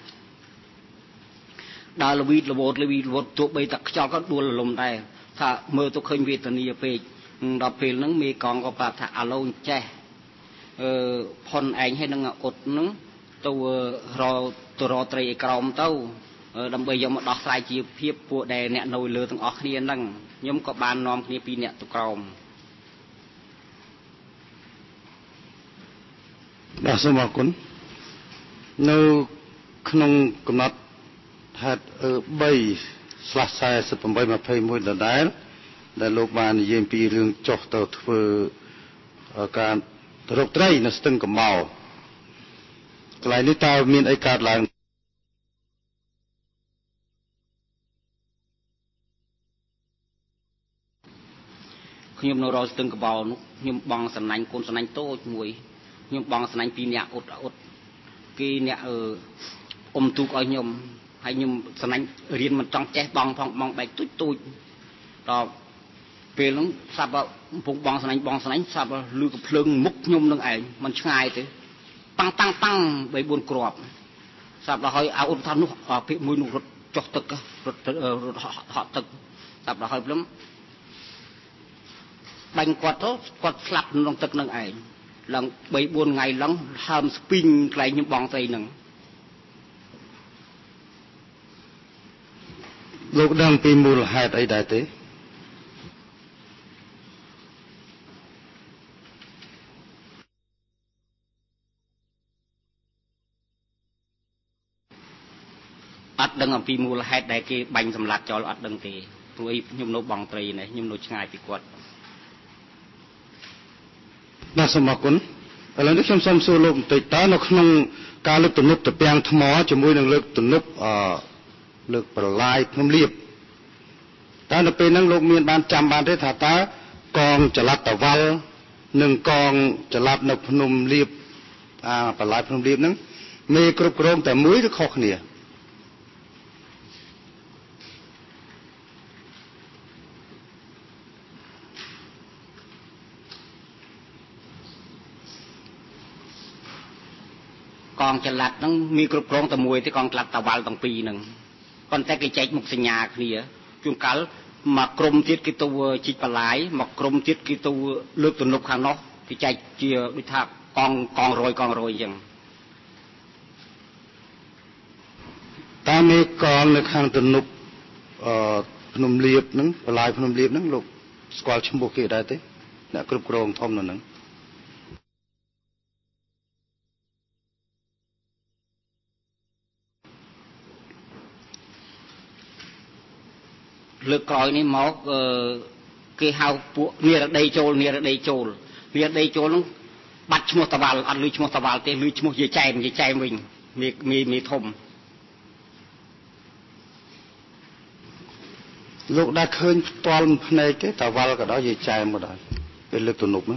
ដល់លវីតលវតទោះបីតែខ្យល់ក៏ដួលរលំដែរថាមើលទៅឃើញវេទនាពេកដល់ពេលហ្នឹងមេកងក៏ប្រាប់ថាអាឡូនចេះផុនឯងហើយនឹងអ៊ុតហ្នឹងទៅរកត្រីឯក្រមទៅដើម្បីយកមកដោះស្រាយជីវភាពពួកដែលអ្នកនៅលើទាំងអស់គ្នាហ្នឹងខ្ញុំក៏បាននាំគ្នា2នាក់ទៅក្រមបាទសូមអរគុណនៅក្នុងកំណត់ហេតុ3/48/21ដដែលដែលលោកបាននិយាយពីរឿងចុះទៅធ្វើការរកត្រីនៅស្ទឹងកំបោរកន្លែងនេះតើមានអីកើតឡើងខ្ញុំនៅរកស្ទឹងកំបោរនោះខ្ញុំបងសំណាញ់កូនសំណាញ់តូចមួយខ្ញុំបងសំណាញ់2នាក់អ៊ុតគេអ្នកទូកឲ្យខ្ញុំហើយខ្ញុំសំណាញ់រៀនមិនចង់ចេះបងផងបែកទូចដល់ពេលហ្នឹងសាប់កំពុងបងសំណាញ់សាប់លឺកំភ្លើងមុខខ្ញុំនឹងឯងមិនឆ្ងាយទេតាំង3-4គ្រាប់សាប់ដល់ហើយអ៊ុតថានោះភាគមួយនោះរត់ចុះទឹករត់ហក់ទឹកសាប់ដល់ហើយព្រមបាញ់គាត់ទៅគាត់ស្លាប់ក្នុងទឹកនឹងឯងឡើង3-4ថ្ងៃឡើងហើមស្ពីងកន្លែងខ្ញុំបងត្រីនឹងលោកដឹងពីមូលហេតុអីដែរទេអត់ដឹងអំពីមូលហេតុដែលគេបាញ់សម្លាប់ចោលអត់ដឹងទេព្រោះខ្ញុំនៅបងត្រីនេះខ្ញុំនៅឆ្ងាយពីគាត់បាទសូមអរគុណឥឡូវនេះខ្ញុំសូមសួរលោកបន្តិចតើនៅក្នុងការលើកទំនប់ត្រពាំងថ្មជាមួយនឹងលើកទំនប់លើកប្រឡាយភ្នំលៀបតើនៅពេលហ្នឹងលោកមានបានចាំបានទេថាតើកងចល័តតវ៉ាល់និងកងចល័តនៅភ្នំលៀបប្រឡាយភ្នំលៀបហ្នឹងមេគ្រប់គ្រងតែមួយឬខុសគ្នាកងចល័តហ្នឹងមានគ្រប់គ្រងតែមួយទេកងចល័តតវ៉ាល់ទាំងពីរហ្នឹងប៉ុន្តែគេចែកមុខសញ្ញាគ្នាជួនកាលមកក្រុមទៀតគេទៅជីកបលាយមកក្រុមទៀតគេទៅលើកទំនប់ខាងនោះគេចែកជាដូចថាកងរយអញ្ចឹងតើមេកងនៅខាងទំនប់ភ្នំលៀបហ្នឹងបលាយភ្នំលៀបហ្នឹងលោកស្គាល់ឈ្មោះគេដែរទេអ្នកគ្រប់គ្រងធំនៅហ្នឹងលើកក្រោយនេះមកគេហៅពួកនិរដីចូលហ្នឹងបាត់ឈ្មោះតវ៉ាល់អត់ឮឈ្មោះតវ៉ាល់ទេឮឈ្មោះយាយចែមវិញមេធំលោកđãឃើញផ្ទាល់ភ្នែកទេតវ៉ាល់ក៏ដោយយាយចែមក៏ដោយពេលលើកទំនប់ហ្នឹង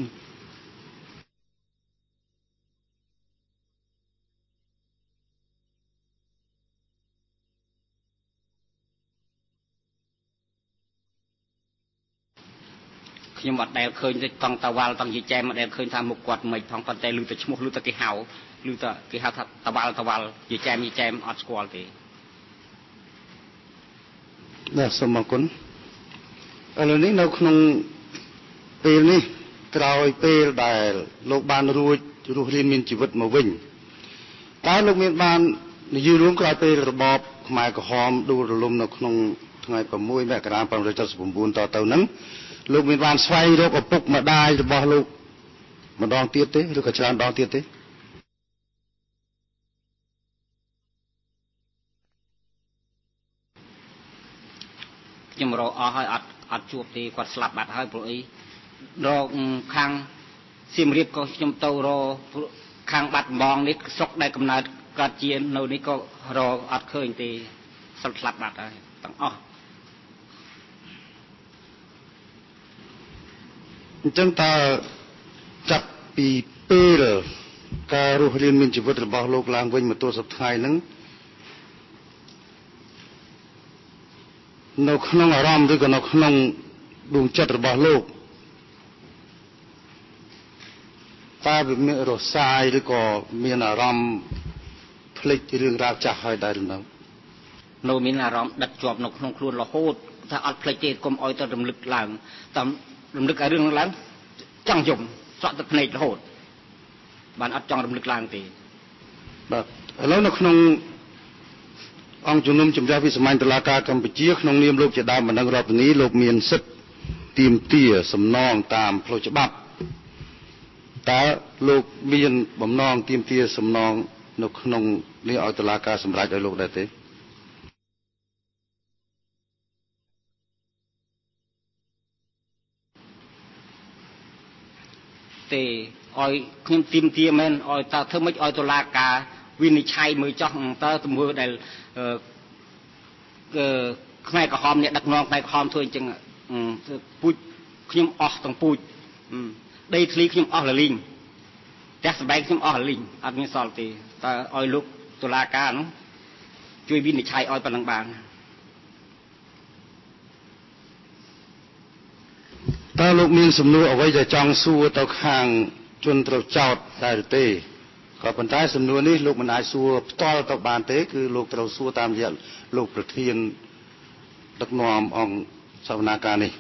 ខ្ញុំអត់ដែលឃើញតង់តាវ៉ាល់តង់យីចែមអត់ដែលឃើញថាមុខគាត់មិនផងប៉ុន្តែឮតែឈ្មោះឮតែគេហៅថាតាវ៉ាល់យីចែមអត់ស្គាល់ទេបាទសូមអរគុណឥឡូវនេះនៅក្នុងពេលនេះក្រោយពេលដែលលោកបានរួចរស់រានមានជីវិតមកវិញតើលោកមានបាននិយាយរួមក្រោយពេលរបបខ្មែរក្រហមដួលរលំនៅក្នុងថ្ងៃ6មករា1979តទៅហ្នឹងលោកមានបានស្វែងរកឪពុកម្ដាយរបស់លោកម្ដងទៀតទេឬក៏ច្រើនដងទៀតទេខ្ញុំរកអស់ហើយអត់ជួបទេគាត់ស្លាប់បាត់ហើយព្រោះអីរកខាងសៀមរាបក៏ខ្ញុំទៅរកខាងបាត់ដំបងនេះស្រុកដែលកំណើតកើតជានៅនេះក៏រកអត់ឃើញទេស្លាប់បាត់ហើយទាំងអស់អញ្ចឹងតើចាប់ពីពេលការរស់រានមានជីវិតរបស់លោកឡើងវិញមកទល់សប្តាហ៍ហ្នឹងនៅក្នុងអារម្មណ៍ឬក៏នៅក្នុងដួងចិត្តរបស់លោកតើវាមានរសាយឬក៏មានអារម្មណ៍ភ្លេចរឿងរ៉ាវចាស់ហើយដែរឬនៅមានអារម្មណ៍ដិតជាប់នៅក្នុងខ្លួនរហូតថាអត់ភ្លេចទេកុំឲ្យទៅរំលឹកឡើងតាមរំលឹកឲ្យរឿងឡើងចង់យំស្រក់ទឹកភ្នែករហូតបានអត់ចង់រំលឹកឡើងទេបាទឥឡូវនៅក្នុងអង្គជំនុំជម្រះវិសាមញ្ញតុលាការកម្ពុជាក្នុងនាមលោកជាដើមបណ្ដឹងរដ្ឋនីលោកមានសិទ្ធិទាមទារសំណងតាមផ្លូវច្បាប់តើលោកមានបំណងទាមទារសំណងនៅក្នុងនេះឲ្យតុលាការសម្រេចឲ្យលោកដែរទេឲ្យខ្ញុំទាមទារមែនឲ្យតើធ្វើម៉េចឲ្យតុលាការវិនិច្ឆ័យមើលចោះតើទង្វើដែលខ្មែរក្រហមអ្នកដឹកនាំខ្មែរក្រហមធ្វើអញ្ចឹងពូជខ្ញុំអស់ទាំងពូជដីធ្លីខ្ញុំអស់លលីងផ្ទះសម្បែងខ្ញុំអស់លលីងអត់មានសល់ទេតើឲ្យលោកតុលាការនោះជួយវិនិច្ឆ័យឲ្យប៉ុណ្ណឹងបានតើលោកមានសំណួរអ្វីដែលចង់សួរទៅខាងជនត្រូវចោទដែរទេក៏ប៉ុន្តែសំណួរនេះលោកមិនអាចសួរផ្ទាល់ទៅបានទេគឺលោកត្រូវសួរតាមរយៈលោកប្រធានដឹកនាំអង្គសវនាការនេះ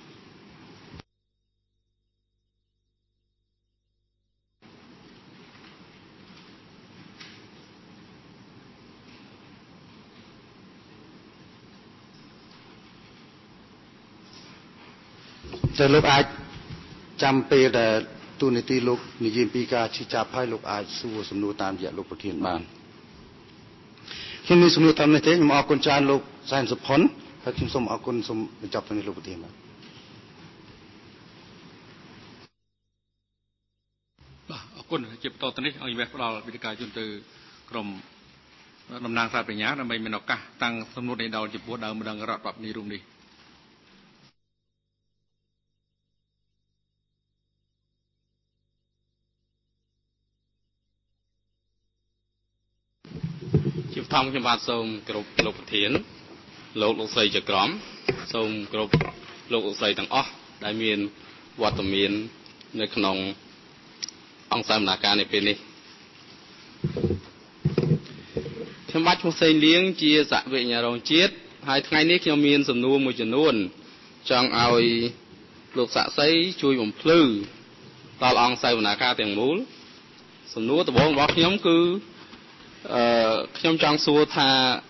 តែលោកអាចចាំពេលដែលទូនីតិលោកនិយាយពីការឈឺចាប់ហើយលោកអាចសួរសំណួរតាមរយៈលោកប្រធានបានខ្ញុំមានសំណួរតាមនេះទេខ្ញុំអរគុណច្រើនលោកសែនសុផុនហើយខ្ញុំសូមអរគុណសូមបញ្ចប់ទៅនេះលោកប្រធានបាទអរគុណជាបន្តទៅនេះអង្គផ្ដល់វិធីការជូនទៅក្រុមតំណាងសាស្ត្រាចារ្យដើម្បីមានឱកាសតាំងសំណួរនេះដល់ចំពោះដើមម្ដងរដ្ឋបព្វនីរួមនេះធម្មខ្ញុំបាទសូមគោរពលោកប្រធានលោកស្រីចក្រមសូមគោរពលោកស្រីទាំងអស់ដែលមានវត្តមាននៅក្នុងអង្គសវនាការនៅពេលនេះខ្ញុំបាទឈ្មោះសេងលៀងជាសាកវិញ្ញារងជាតិហើយថ្ងៃនេះខ្ញុំមានសំណួរមួយចំនួនចង់ឲ្យលោកសាក់សីជួយបំភ្លឺដល់អង្គសវនាការទាំងមូលសំណួរដំបូងរបស់ខ្ញុំគឺខ្ញុំចង់សួរថា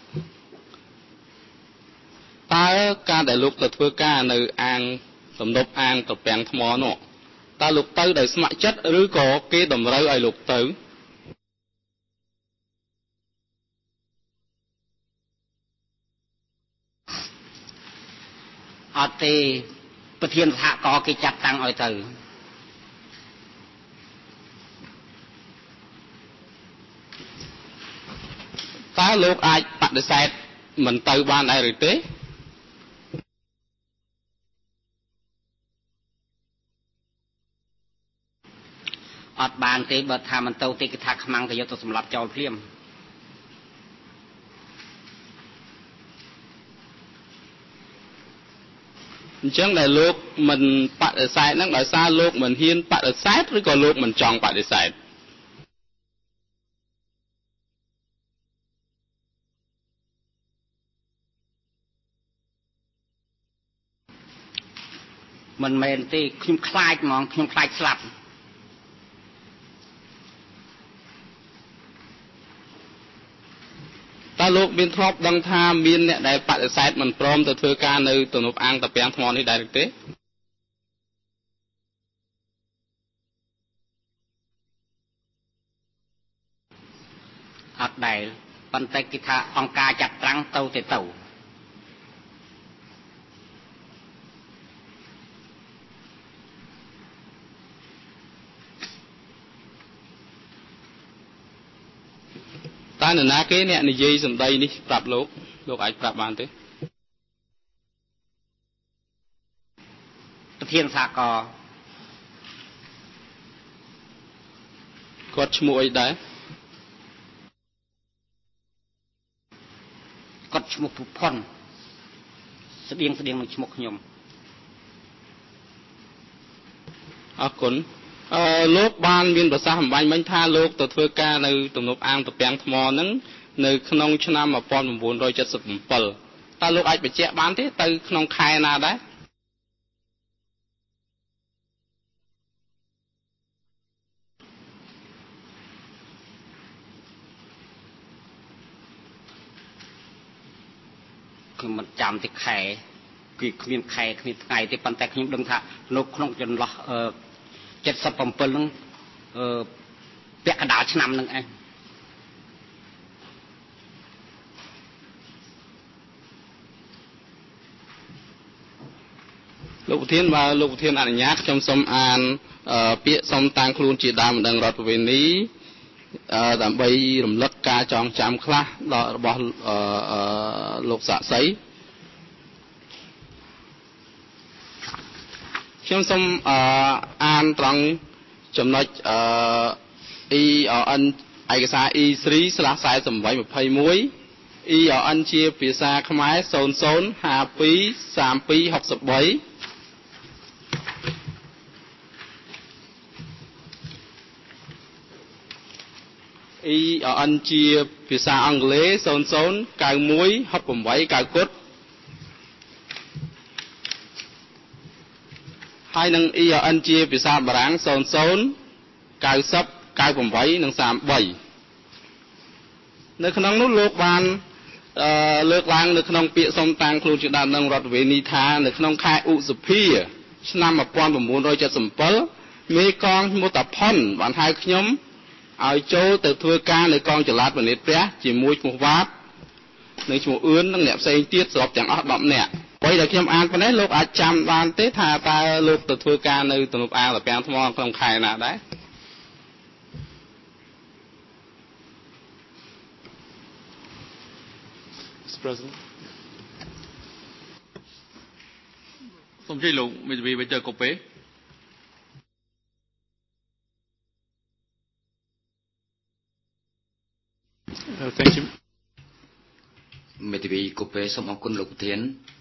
តើការដែលលោកទៅធ្វើការនៅអាងសំណប់អាងត្រពាំងថ្មនោះតើលោកទៅដោយស្ម័គ្រចិត្តឬក៏គេតម្រូវឲ្យលោកទៅអត់ទេប្រធានសហគមន៍គេចាត់តាំងឲ្យទៅតើលោកអាចបដិសេធមិនទៅបានដែរឬទេអត់បានទេបើថាមិនទៅទេគេថាខ្មាំងក៏យកទៅសម្លាប់ចោលភ្លាមចឹងដែលលោកមិនបដិសេធហ្នឹងដោយសារលោកមិនហ៊ានបដិសេធឬក៏លោកមិនចង់បដិសេធមិនមែនទេខ្ញុំខ្លាចហ្មងខ្ញុំខ្លាចស្លាប់តើលោកមានធ្លាប់ដឹងថាមានអ្នកដែលបដិសេធមិនព្រមទៅធ្វើការនៅទំនប់អាងតាពាំងថ្មនេះដែរទេអត់ដែលប៉ុន្តែគេថាអង្គការចាត់ត្រាំងទៅតែទៅតើនរណាគេអ្នកនិយាយសម្ដីនេះប្រាប់លោកអាចប្រាប់បានទេប្រធានសហគមន៍គាត់ឈ្មោះអីដែរគាត់ឈ្មោះភុផុនស្តៀងនឹងឈ្មោះខ្ញុំអរគុណលោកបានមានប្រសាសន៍អំបញ្ញមិញថាលោកទៅធ្វើការនៅទំនប់អាងតាពាំងថ្មហ្នឹងនៅក្នុងឆ្នាំ1977តើលោកអាចបញ្ជាក់បានទេទៅក្នុងខែណាដែរខ្ញុំមិនចាំទេខែគឺគ្មានខែគ្មានថ្ងៃទេប៉ុន្តែខ្ញុំដឹងថាលោកក្នុងចន្លោះ77ហ្នឹងពាក់កណ្ដាលឆ្នាំហ្នឹងឯងលោកប្រធានបើលោកប្រធានអនុញ្ញាតខ្ញុំសូមអានពាក្យសូមតាំងខ្លួនជាដើមម្ដងរដ្ឋប្រវេណីដើម្បីរំលឹកការចងចាំខ្លះរបស់លោកសាក់សីខ្ញុំសូមអានត្រង់ចំណុចERN ឯកសារ E3/4821 ERN ជាភាសាខ្មែរ00523263ERN ជាភាសាអង់គ្លេស009168 9 ហើយនឹង ERN ជាភាសាបារាំង009098និង33នៅក្នុងនោះលោកបានលើកឡើងនៅក្នុងពាក្យសុំតាំងខ្លួនជាដើមនឹងរដ្ឋវេនីថានៅក្នុងខែឧសភាឆ្នាំ1977មេកងឈ្មោះតាផុនបានហៅខ្ញុំឲ្យចូលទៅធ្វើការនៅកងចល័តវនេតព្រះជាមួយឈ្មោះវ៉ាតនិងឈ្មោះអឿននិងអ្នកផ្សេងទៀតសរុបទាំងអស់10នាក់អ្វីដែលខ្ញុំអានប៉ុណ្ណេះលោកអាចចាំបានទេថាតើលោកទៅធ្វើការនៅទំនប់អាងតាពាំងថ្មក្នុងខែណាដែរសូមជម្រាបលោកមេធាវីវិទ័យកូពេមេធាវីកូពេសូមអរគុណលោកប្រធាន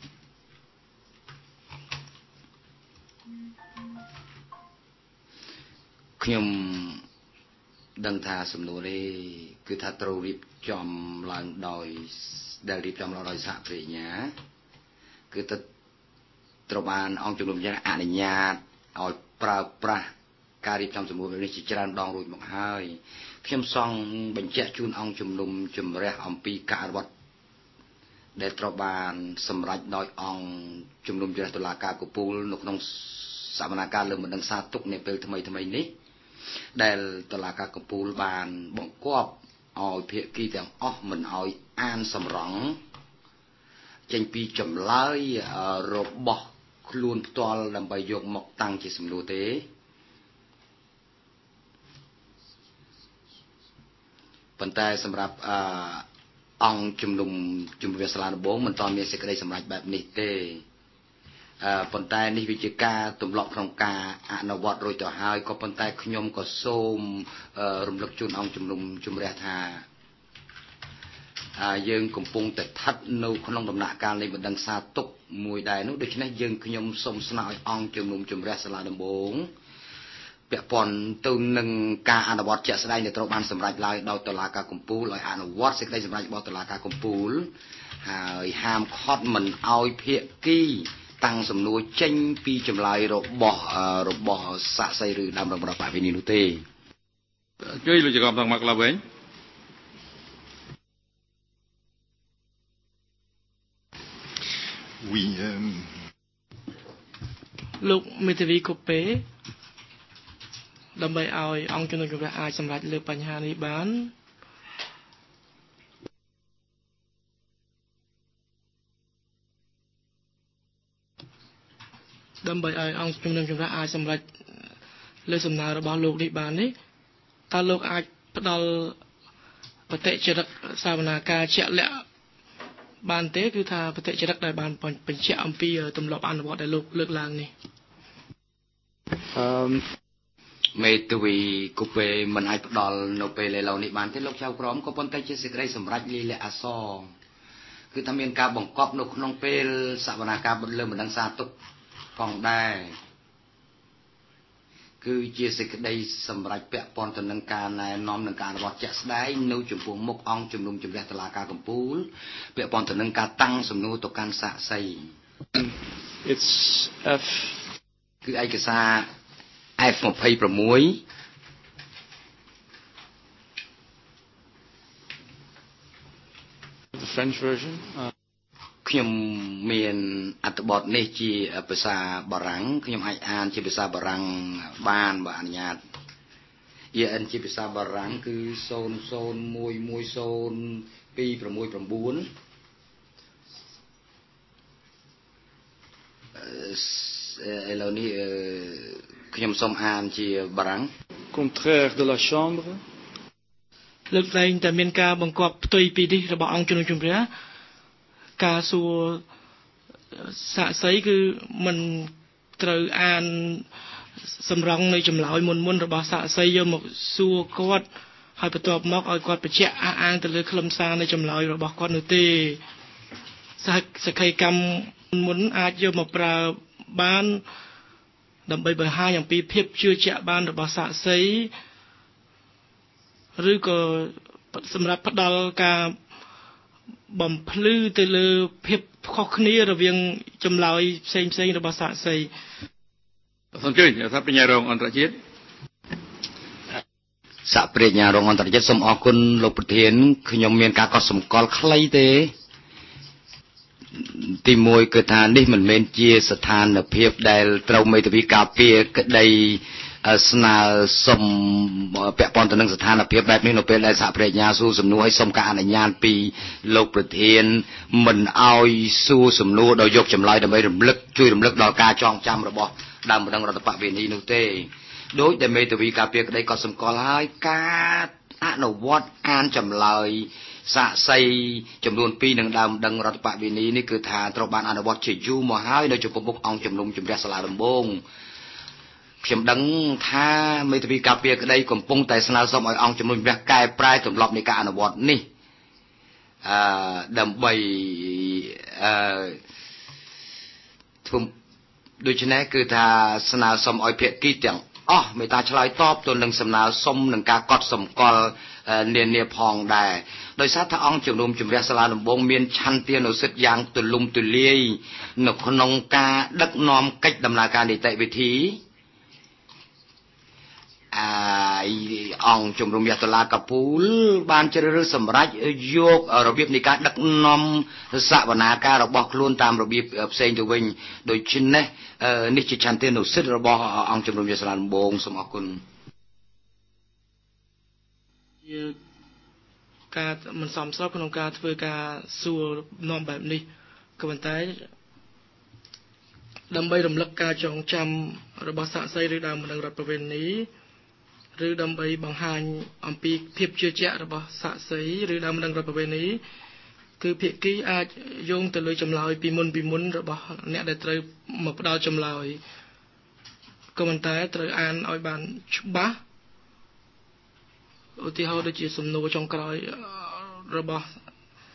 ខ្ញុំដឹងថាសំណួរនេះគឺថាត្រូវរៀបចំឡើងដោយសហប្រញ្ញាគឺទៅត្រូវបានអង្គជំនុំជម្រះអនុញ្ញាតឲ្យប្រើប្រាស់ការរៀបចំសំណួរនេះជាច្រើនដងរួចមកហើយខ្ញុំសង្ឃបញ្ជាក់ជូនអង្គជំនុំជម្រះអំពីការអនុវត្តដែលត្រូវបានសម្រេចដោយអង្គជំនុំជម្រះតុលាការកំពូលនៅក្នុងសវនកម្មលើបណ្ដឹងសារទុកនាពេលថ្មីនេះដែលតុលាការកំពូលបានបង្គាប់ឲ្យភាគីទាំងអស់មិនឲ្យអានសម្រង់ចេញពីចម្លើយរបស់ខ្លួនផ្ទាល់ដើម្បីយកមកតាំងជាសំណួរទេប៉ុន្តែសម្រាប់អង្គជំនុំជម្រះសាលាដំបងមិនទាន់មានសេចក្តីសម្រេចបែបនេះទេប៉ុន្តែនេះវាជាការទម្លាប់ក្នុងការអនុវត្តរួចទៅហើយក៏ប៉ុន្តែខ្ញុំក៏សូមរំលឹកជូនអង្គជំនុំជម្រះថាយើងកំពុងតែស្ថិតនៅក្នុងដំណាក់កាលនៃបណ្ដឹងសារទុកមួយដែរនោះដូច្នេះយើងខ្ញុំសូមស្នើឲ្យអង្គជំនុំជម្រះសាលាដំបងពាក់ព័ន្ធទៅនឹងការអនុវត្តជាក់ស្ដែងដែលត្រូវបានសម្រេចឡើងដោយតុលាការកំពូលឲ្យអនុវត្តសេចក្តីសម្រេចរបស់តុលាការកំពូលហើយហាមឃាត់មិនឲ្យភាគីតាំងសំណួរចេញពីចម្លើយរបស់សាក្សីឬដើមរងរដ្ឋបវេនីនោះទេជួយលោកចក្រមថងមកឡើងវិញលោកមេធាវីកូពេដើម្បីឲ្យអង្គជំនុំជម្រះអាចសម្រេចលើបញ្ហានេះបានដើម្បីឲ្យអង្គជំនុំជម្រះអាចសម្រេចលើសំណើរបស់លោកនេះបាននេះតើលោកអាចផ្ដល់បតិចរិកសាវនាការជាក់លាក់បានទេគឺថាបតិចរិកដែលបានបញ្ជាក់អំពីទម្លាប់អនុវត្តដែលលោកលើកឡើងនេះមេធាវីកូពេមិនអាចផ្ដល់នៅពេលឥឡូវនេះបានទេលោកចៅក្រមក៏ប៉ុន្តែជាសេចក្តីសម្រេចលាយលក្ខណ៍អក្សរគឺថាមានការបង្កប់នៅក្នុងពេលសវនាការបលើបណ្ដឹងសារទុកផងដែរគឺជាសេចក្តីសម្រេចពាក់ព័ន្ធទៅនឹងការណែនាំនឹងការអនុវត្តជាក់ស្ដែងនៅចំពោះមុខអង្គជំនុំជម្រះតុលាការកំពូលពាក់ព័ន្ធទៅនឹងការតាំងសំណួរទៅកាន់សាក្សី It's F គឺឯកសារ F26 The French version ខ្ញុំមានអត្ថបទនេះជាភាសាបារាំងខ្ញុំអាចអានជាភាសាបារាំងបានបើអនុញ្ញាត EN ជាភាសាបារាំងគឺ00110269ឥឡូវនេះខ្ញុំសូមអានជាបារាំង Contraire de la chambre លើកឡើងតែមានការបង្គាប់ផ្ទុយពីនេះរបស់អង្គជំនុំជម្រះការសួរសាក្សីគឺមិនត្រូវអានសម្រងនៃចម្លើយមុនរបស់សាក្សីយកមកសួរគាត់ហើយបន្ទាប់មកឲ្យគាត់បញ្ជាក់អះអាងទៅលើខ្លឹមសារនៃចម្លើយរបស់គាត់នោះទេសក្ខីកម្មមុនអាចយកមកប្រើបានដើម្បីបង្ហាញអំពីភាពជឿជាក់បានរបស់សាក្សីឬក៏សម្រាប់ផ្ដល់ការបំភ្លឺទៅលើភាពខុសគ្នារវាងចម្លើយផ្សេងរបស់សាក្សីសូមជួយថាបញ្ញារងអន្តរជាតិសាកប្រាជ្ញារងអន្តរជាតិសូមអរគុណលោកប្រធានខ្ញុំមានការកត់សម្គាល់ខ្លីទេទី1គឺថានេះមិនមែនជាស្ថានភាពដែលត្រូវមេធាវីការពារក្តីស្នើសុំពាក់ព័ន្ធទៅនឹងស្ថានភាពបែបនេះនៅពេលដែលសហប្រញ្ញាសួរសំណួរឲ្យសុំការអនុញ្ញាតពីលោកប្រធានមិនឲ្យសួរសំណួរដោយយកចម្លើយដើម្បីជួយរំលឹកដល់ការចងចាំរបស់ដើមបណ្ដឹងរដ្ឋបវេនីនោះទេដោយដែលមេធាវីការពារក្តីក៏សម្គាល់ហើយការអនុវត្តអានចម្លើយសាក្សីចំនួន2នឹងដើមដឹងរដ្ឋបវេនីនេះគឺថាត្រូវបានអនុវត្តជាយូរមកហើយនៅចំពោះមុខអង្គជំនុំជម្រះសាលាដំបងខ្ញុំដឹងថាមេធាវីការពារក្តីកំពុងតែស្នើសុំឲ្យអង្គជំនុំជម្រះកែប្រែទម្លាប់នៃការអនុវត្តនេះដើម្បីធ្វើដូច្នេះគឺថាស្នើសុំឲ្យភាគីទាំងអស់មេត្តាឆ្លើយតបទៅនឹងសំណើសុំនឹងការកត់សម្គាល់នានាផងដែរដោយសារថាអង្គជំនុំជម្រះសាលាដំបងមានឆន្ទានុសិទ្ធិយ៉ាងទូលំទូលាយនៅក្នុងការដឹកនាំកិច្ចដំណើរការនីតិវិធីអង្គជំនុំជម្រះតុលាការកំពូលបានជ្រើសរើសសម្រេចយករបៀបនៃការដឹកនាំសវនាការរបស់ខ្លួនតាមរបៀបផ្សេងទៅវិញដូច្នេះនេះជាឆន្ទានុសិទ្ធិរបស់អង្គជំនុំជម្រះសាលាដំបងសូមអរគុណការមិនសមស្របក្នុងការធ្វើការសួរនាំបែបនេះក៏ប៉ុន្តែដើម្បីរំលឹកការចងចាំរបស់សាក្សីឬដើមបណ្ដឹងរដ្ឋបវេនីឬដើម្បីបង្ហាញអំពីភាពជឿជាក់របស់សាក្សីឬដើមបណ្ដឹងរដ្ឋបវេនីគឺភាគីអាចយោងទៅលើចម្លើយពីមុនរបស់អ្នកដែលត្រូវមកផ្ដល់ចម្លើយក៏ប៉ុន្តែត្រូវអានឲ្យបានច្បាស់ឧទាហរណ៍ដូចជាសំណួរចុងក្រោយរបស់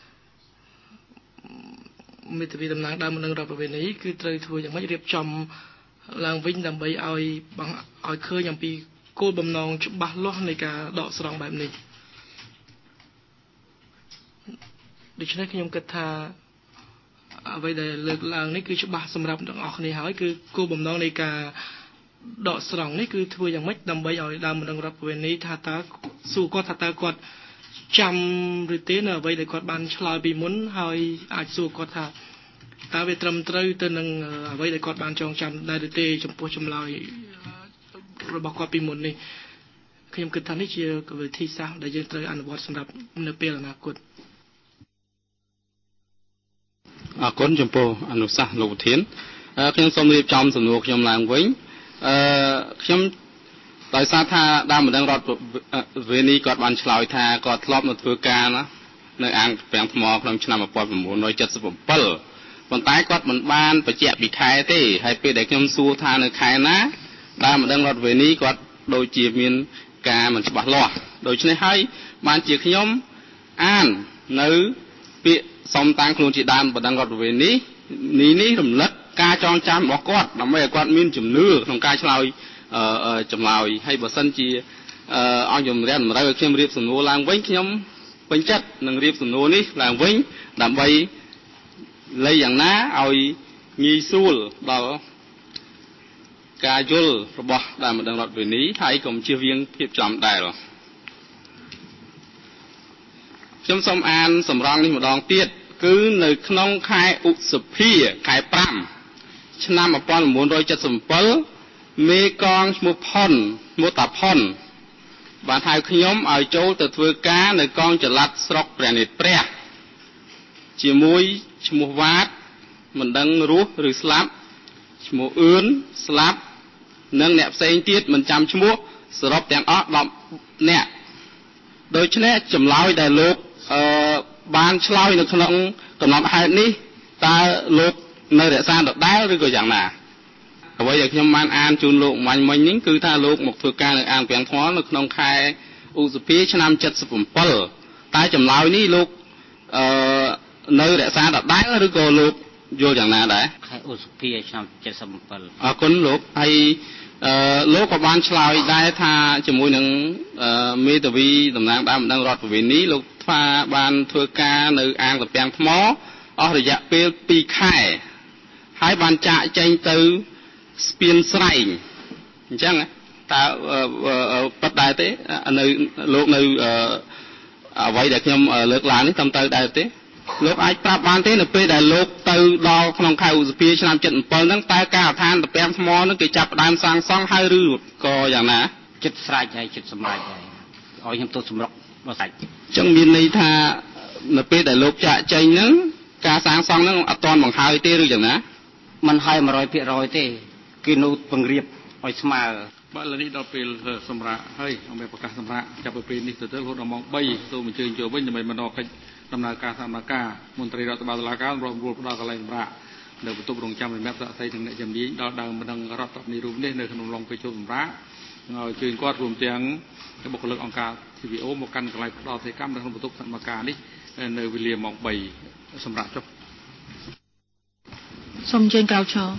មេធាវីតំណាងដើមនឹងរដ្ឋប្រវេណីគឺត្រូវធ្វើយ៉ាងម៉េចរៀបចំឡើងវិញដើម្បីឲ្យឃើញអំពីគោលបំណងច្បាស់លាស់នៃការដកស្រង់បែបនេះដូច្នេះខ្ញុំគិតថាអ្វីដែលលើកឡើងនេះគឺច្បាស់សម្រាប់ទាំងអស់គ្នាហើយគឺគោលបំណងនៃការដកស្រង់នេះគឺធ្វើយ៉ាងម៉េចដើម្បីឲ្យដើមបណ្ដឹងរដ្ឋប្រវេណីថាតើសួរគាត់ថាតើគាត់ចាំឬទេនៅអ្វីដែលគាត់បានឆ្លើយពីមុនហើយអាចសួរគាត់ថាតើវាត្រឹមត្រូវទៅនឹងអ្វីដែលគាត់បានចងចាំដែរឬទេចំពោះចម្លើយរបស់គាត់ពីមុននេះខ្ញុំគិតថានេះជាវិធីសាស្ត្រដែលយើងត្រូវអនុវត្តសម្រាប់នៅពេលអនាគតអរគុណចំពោះអនុសាសន៍លោកប្រធានខ្ញុំសូមរៀបចំសំណួរខ្ញុំឡើងវិញខ្ញុំដោយសារថាដើមបណ្ដឹងរដ្ឋវេនីគាត់បានឆ្លើយថាគាត់ធ្លាប់នៅធ្វើការនៅអាងប្រាំងថ្មក្នុងឆ្នាំ1977ប៉ុន្តែគាត់មិនបានបញ្ជាក់ពីខែទេហើយពេលដែលខ្ញុំសួរថានៅខែណាដើមបណ្ដឹងរដ្ឋវេនីគាត់ដូចជាមានការមិនច្បាស់លាស់ដូច្នេះហើយបានជាខ្ញុំអាននៅពាក្យសុំតាំងខ្លួនជាដើមបណ្ដឹងរដ្ឋវេនីនេះរំលឹកការចងចាំរបស់គាត់ដើម្បីឲ្យគាត់មានជំនឿក្នុងការឆ្លើយចម្លើយហើយបើសិនជាអង្គជំរាបតម្រូវឲ្យខ្ញុំរៀបសំណួរឡើងវិញខ្ញុំពេញចិត្តនឹងរៀបសំណួរនេះឡើងវិញដើម្បីលៃយ៉ាងណាឲ្យងាយស្រួលដល់ការយល់របស់ដើមបណ្ដឹងរដ្ឋវេនីហើយកុំជៀសវាងភាពចំដែលខ្ញុំសូមអានសម្រងនេះម្ដងទៀតគឺនៅក្នុងខែឧសភាខែ5ឆ្នាំ1977មេកងឈ្មោះផុនឈ្មោះតាផុនបានហៅខ្ញុំឲ្យចូលទៅធ្វើការនៅកងចល័តស្រុកព្រះនេត្រព្រះជាមួយឈ្មោះវ៉ាតមិនដឹងរស់ឬស្លាប់ឈ្មោះអឿនស្លាប់និងអ្នកផ្សេងទៀតមិនចាំឈ្មោះសរុបទាំងអស់10នាក់ដូច្នេះចម្លើយដែលលោកបានឆ្លើយនៅក្នុងកំណត់ហេតុនេះតើលោកនៅរក្សាដដែលឬក៏យ៉ាងណាអ្វីដែលខ្ញុំបានអានជូនលោកមិញនេះគឺថាលោកមកធ្វើការនៅអាងពាំងថ្មនៅក្នុងខែឧសភាឆ្នាំ77តែចម្លើយនេះលោកនៅរក្សាដដែលឬក៏លោកយល់យ៉ាងណាដែរខែឧសភាឆ្នាំ77 អរគុណលោកហើយលោកក៏បានឆ្លើយដែរថាជាមួយនឹងមេធាវីតំណាងដើមបណ្ដឹងរដ្ឋប្រវេណីលោកថាបានធ្វើការនៅអាងពាំងថ្មអស់រយៈពេល2ខែហើយបានចាកចេញទៅស្ពានស្រែងអញ្ចឹងតើប៉ិតដែរទេនៅលោកនៅអ្វីដែលខ្ញុំលើកឡើងនេះតាមទៅដែរទេលោកអាចប្រាប់បានទេនៅពេលដែលលោកទៅដល់ក្នុងខែឧសភាឆ្នាំ77ហ្នឹងតើការឋានពាំងថ្មហ្នឹងគេចាប់ផ្ដើមសាងសង់ហើយឬក៏យ៉ាងណាចិត្តស្រេចហើយចិត្តសម្រេចហើយឲ្យខ្ញុំទៅសម្រុកដល់ស្រេចអញ្ចឹងមានន័យថានៅពេលដែលលោកចាក់ចេញហ្នឹងការសាងសង់ហ្នឹងអត់ទាន់បង្ហើយទេឬយ៉ាងណាมันហើយ 100% ទេគេនៅពង្រៀបឲ្យស្មើបាទឥឡូវនេះដល់ពេលសម្រាប់ហើយអង្គប្រកាសសម្រាប់ចាប់ពីពេលនេះទៅរហូតដល់ម៉ោង3សូមអញ្ជើញចូលវិញដើម្បីបន្តកិច្ចដំណើរការសមការមន្ត្រីរដ្ឋបាលតុលាការរួមផ្ដល់កន្លែងសម្រាប់នៅបន្ទប់រងចាំសម្រាប់សាកសីទាំងអ្នកជំនាញដល់ដើមបណ្ដឹងរដ្ឋប្រតិរូបនេះនៅក្នុងឡុងពេលចូលសម្រាប់ឲ្យជួយគាត់រួមទាំងបុគ្គលិកអង្គការ TVO មកកាន់កន្លែងផ្ដល់សេកម្មនៅក្នុងបន្ទប់សមការនេះនៅវេលាម៉ោង3សម្រាប់ចុះសូមអញ្ជើញក្រៅឈរ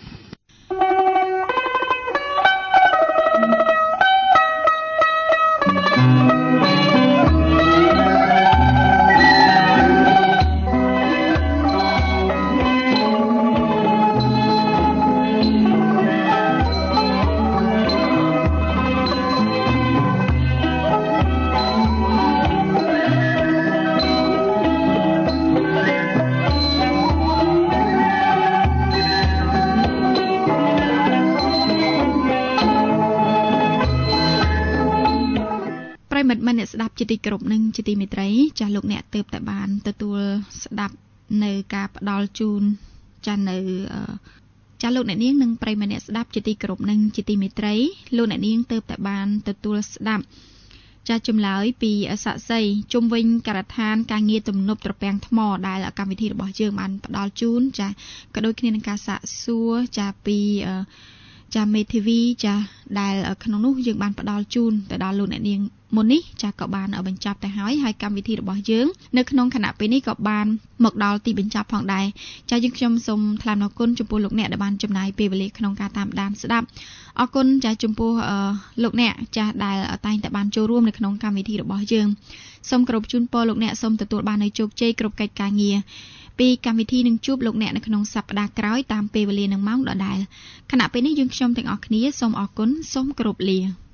ស្ដាប់ជាទីគោរពនិងជាទីមេត្រីចាស់លោកអ្នកទើបតែបានទទួលស្ដាប់នៅការផ្ដល់ជូនចាស់នៅចាស់លោកអ្នកនាងនិងប្រិយមិត្តអ្នកស្ដាប់ជាទីគោរពនិងជាទីមេត្រីលោកអ្នកនាងទើបតែបានទទួលស្ដាប់ចាស់ចម្លើយពីសាក់សីជុំវិញការដ្ឋានការងារទំនប់ត្រពាំងថ្មដែលកម្មវិធីរបស់យើងបានផ្ដល់ជូនចាស់ក៏ដូចគ្នានឹងការសាកសួរចាស់ពីចាមេធាវីចាដែលក្នុងនោះយើងបានផ្ដល់ជូនទៅដល់លោកអ្នកនាងមុននេះចាក៏បានបញ្ចប់ទៅហើយកម្មវិធីរបស់យើងនៅក្នុងគណៈពេលនេះក៏បានមកដល់ទីបញ្ចប់ផងដែរចាយើងខ្ញុំសូមថ្លែងអរគុណចំពោះលោកអ្នកដែលបានចំណាយពេលវេលាក្នុងការតាមដានស្ដាប់អរគុណចាចំពោះលោកអ្នកចាដែលតែងតែបានចូលរួមនៅក្នុងកម្មវិធីរបស់យើងសូមគោរពជូនពរលោកអ្នកសូមទទួលបាននូវជោគជ័យគ្រប់កិច្ចការងារពីកម្មវិធីនឹងជួបលោកអ្នកនៅក្នុងសប្តាហ៍ក្រោយតាមពេលវេលានឹងម៉ោងដដែលគណៈពេលនេះយើងខ្ញុំទាំងអស់គ្នាសូមអរគុណសូមគោរពលា